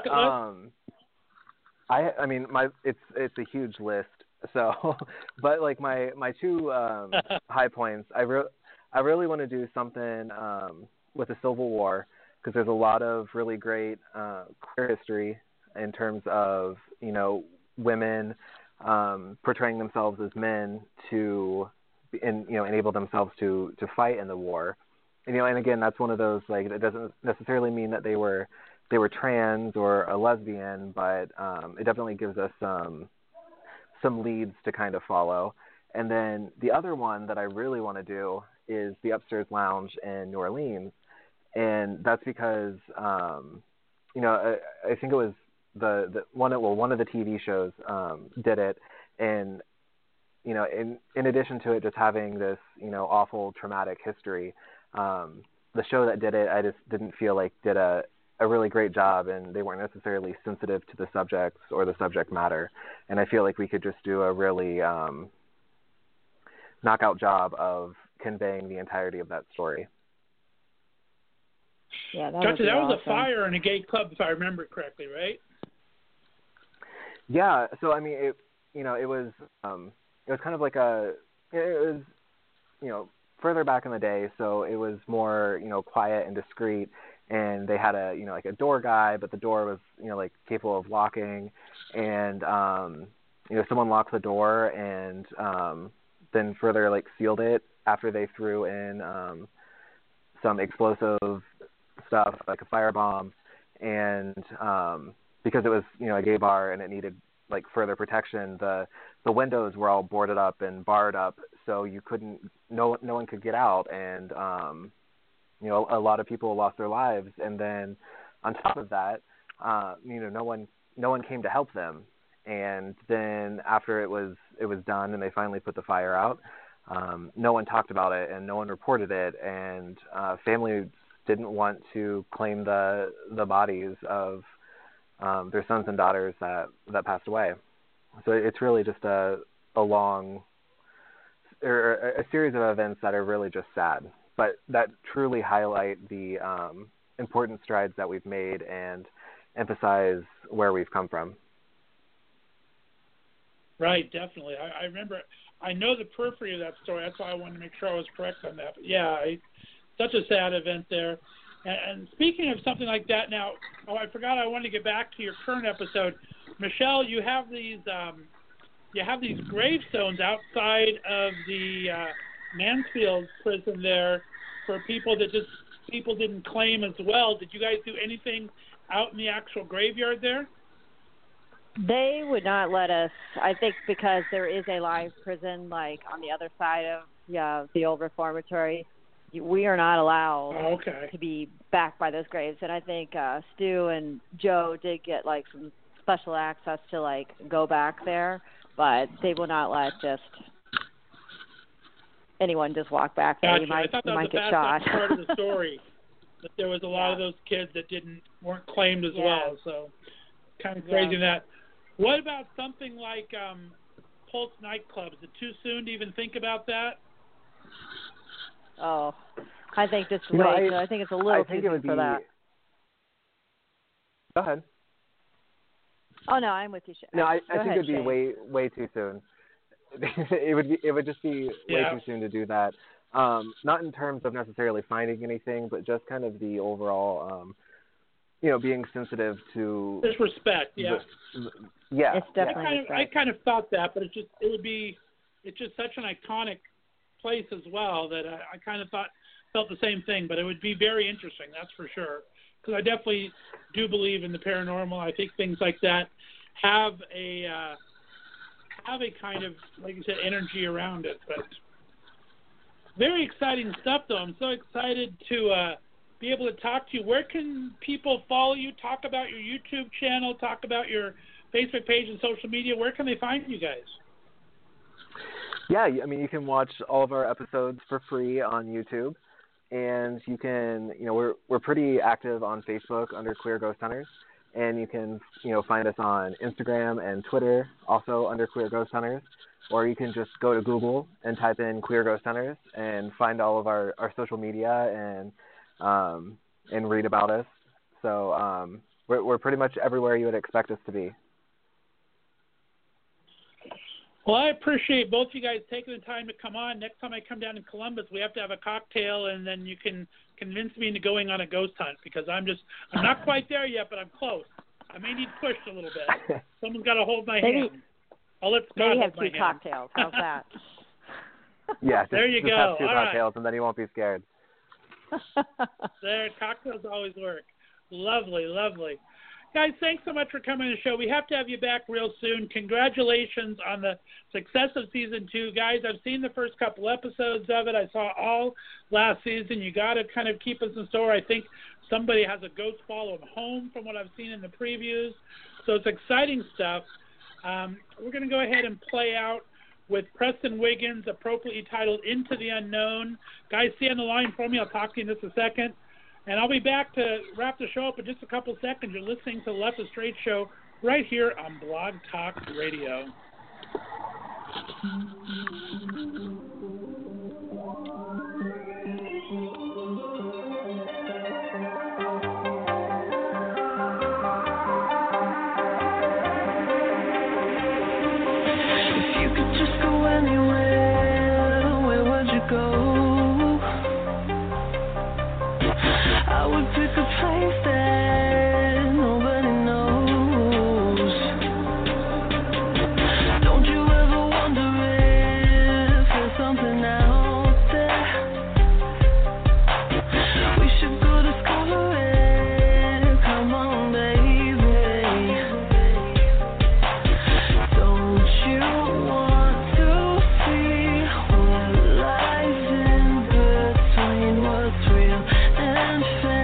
I mean, it's a huge list. So, but like my two high points, I really want to do something with the Civil War, because there's a lot of really great queer history in terms of, women portraying themselves as men to enable themselves to fight in the war. And again, that's one of those, like, it doesn't necessarily mean that they were trans or a lesbian, but it definitely gives us some leads to kind of follow. And then the other one that I really want to do is the Upstairs Lounge in New Orleans, and that's because I think it was one of the TV shows did it, and in addition to it just having this awful traumatic history, the show that did it, I just didn't feel like did a really great job, and they weren't necessarily sensitive to the subjects or the subject matter. And I feel like we could just do a really knockout job of conveying the entirety of that story. Yeah, that Gotcha. That was awesome. a fire in a gay club, if I remember correctly, right? Yeah. So I mean, it was kind of like it was further back in the day, so it was more quiet and discreet, and they had a like a door guy, but the door was like capable of locking, and someone locked the door and then further like sealed it after they threw in some explosive stuff like a firebomb, and because it was a gay bar and it needed like further protection, the windows were all boarded up and barred up, so you couldn't, no one could get out, and a lot of people lost their lives. And then on top of that, no one came to help them. And then after it was done and they finally put the fire out, no one talked about it and no one reported it, and families didn't want to claim the bodies of their sons and daughters that passed away. So it's really just a series of events that are really just sad, but that truly highlight the important strides that we've made and emphasize where we've come from. Right, definitely. I remember, I know the periphery of that story. That's why I wanted to make sure I was correct on that. But yeah, such a sad event there. And speaking of something like that now, I forgot I wanted to get back to your current episode. Michelle, you have these gravestones outside of the Mansfield prison there for people that people didn't claim as well. Did you guys do anything out in the actual graveyard there? They would not let us, I think, because there is a live prison like on the other side of the old reformatory. We are not allowed to be back by those graves. And I think Stu and Joe did get like some special access to like go back there, but they will not let just anyone just walk back there. Gotcha. You might, I thought that you was might the get bad shot. part of the story, that there was a lot of those kids that weren't claimed as well. So kind of crazy that. What about something like Pulse nightclubs? Is it too soon to even think about that? Oh, I think this way. I think it's a little too soon for that. Go ahead. Oh no, I'm with you. No, I think ahead, it'd be Shane. way too soon. It would just be way too soon to do that. Not in terms of necessarily finding anything, but just kind of the overall, being sensitive to. There's respect, yeah. Yeah, it's definitely. I kind of thought that, but it's just such an iconic place as well that I kind of felt the same thing. But it would be very interesting, that's for sure, because I definitely do believe in the paranormal. I think things like that have a kind of, like you said, energy around it. But very exciting stuff, though. I'm so excited to be able to talk to you. Where can people follow you? Talk about your YouTube channel. Talk about your Facebook page and social media. Where can they find you guys? Yeah, I mean, you can watch all of our episodes for free on YouTube, and you can, we're pretty active on Facebook under Queer Ghost Hunters, and you can, find us on Instagram and Twitter also under Queer Ghost Hunters, or you can just go to Google and type in Queer Ghost Hunters and find all of our social media and read about us. So we're pretty much everywhere you would expect us to be. Well, I appreciate both you guys taking the time to come on. Next time I come down to Columbus, we have to have a cocktail, and then you can convince me into going on a ghost hunt, because I'm not quite there yet, but I'm close. I may need pushed a little bit. Someone's got to hold my Maybe, hand. I'll let Scott maybe have hold my two hand. cocktails. How's that? Yeah, There you just go. have two All cocktails, and then you won't be scared. There, cocktails always work. Lovely, lovely. Guys, thanks so much for coming to the show. We have to have you back real soon. Congratulations on the success of Season 2. Guys, I've seen the first couple episodes of it. I saw all last season. You got to kind of keep us in store. I think somebody has a ghost follow him home from what I've seen in the previews. So it's exciting stuff. We're going to go ahead and play out with Preston Wiggins, appropriately titled Into the Unknown. Guys, stay on the line for me. I'll talk to you in just a second. And I'll be back to wrap the show up in just a couple seconds. You're listening to the Left of Straight Show right here on Blog Talk Radio. If you could just go anywhere, where would you go? I would pick a place that nobody knows. Don't you ever wonder if there's something out there? We should go discover it. Come on, baby. Don't you want to see what lies in between what's real and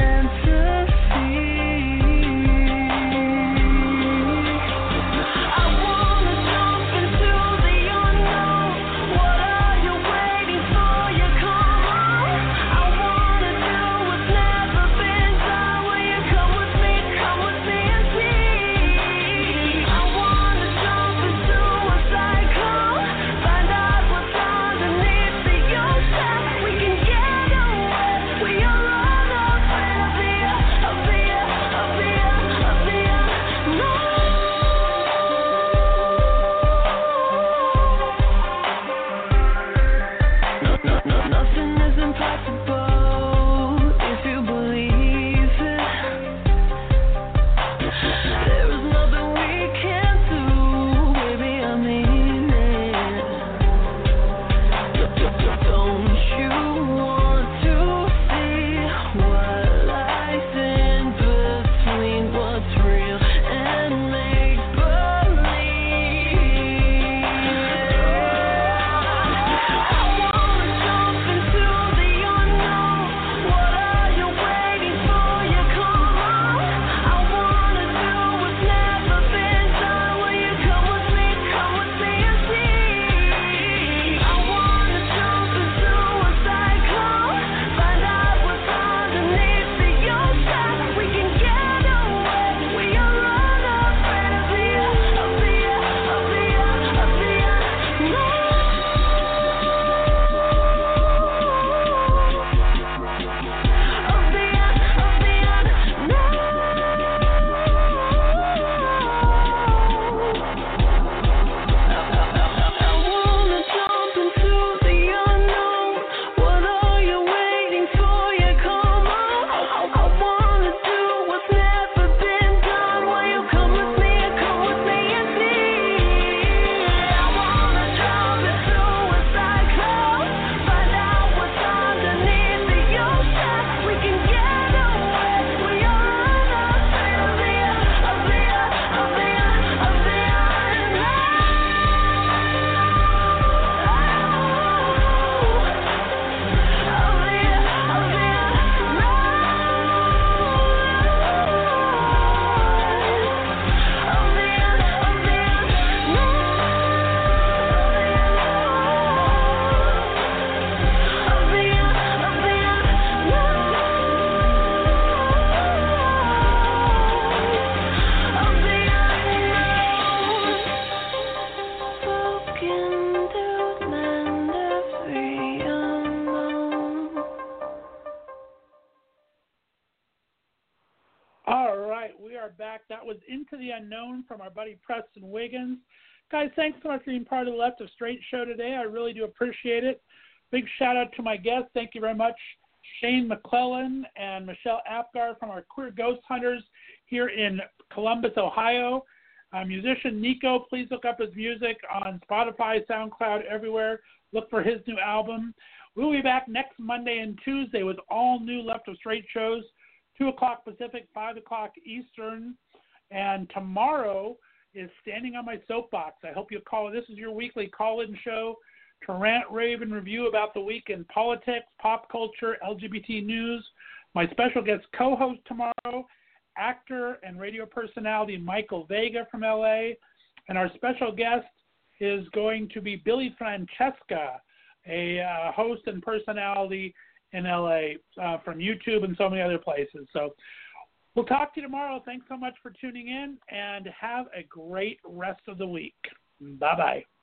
back. That was Into the Unknown from our buddy Preston Wiggins. Guys, thanks so much for being part of the Left of Straight show today. I really do appreciate it. Big shout out to my guests. Thank you very much, Shane McClellan and Michelle Apgar from our Queer Ghost Hunters here in Columbus, Ohio. Musician Nico, please look up his music on Spotify, SoundCloud, everywhere. Look for his new album. We'll be back next Monday and Tuesday with all new Left of Straight shows, 2 o'clock Pacific, 5 o'clock Eastern. And tomorrow is Standing on My Soapbox. I hope you'll call. This is your weekly call-in show to rant, rave, and review about the week in politics, pop culture, LGBT news. My special guest co-host tomorrow, actor and radio personality Michael Vega from LA. And our special guest is going to be Billy Francesca, a host and personality in LA from YouTube and so many other places. So we'll talk to you tomorrow. Thanks so much for tuning in, and have a great rest of the week. Bye-bye.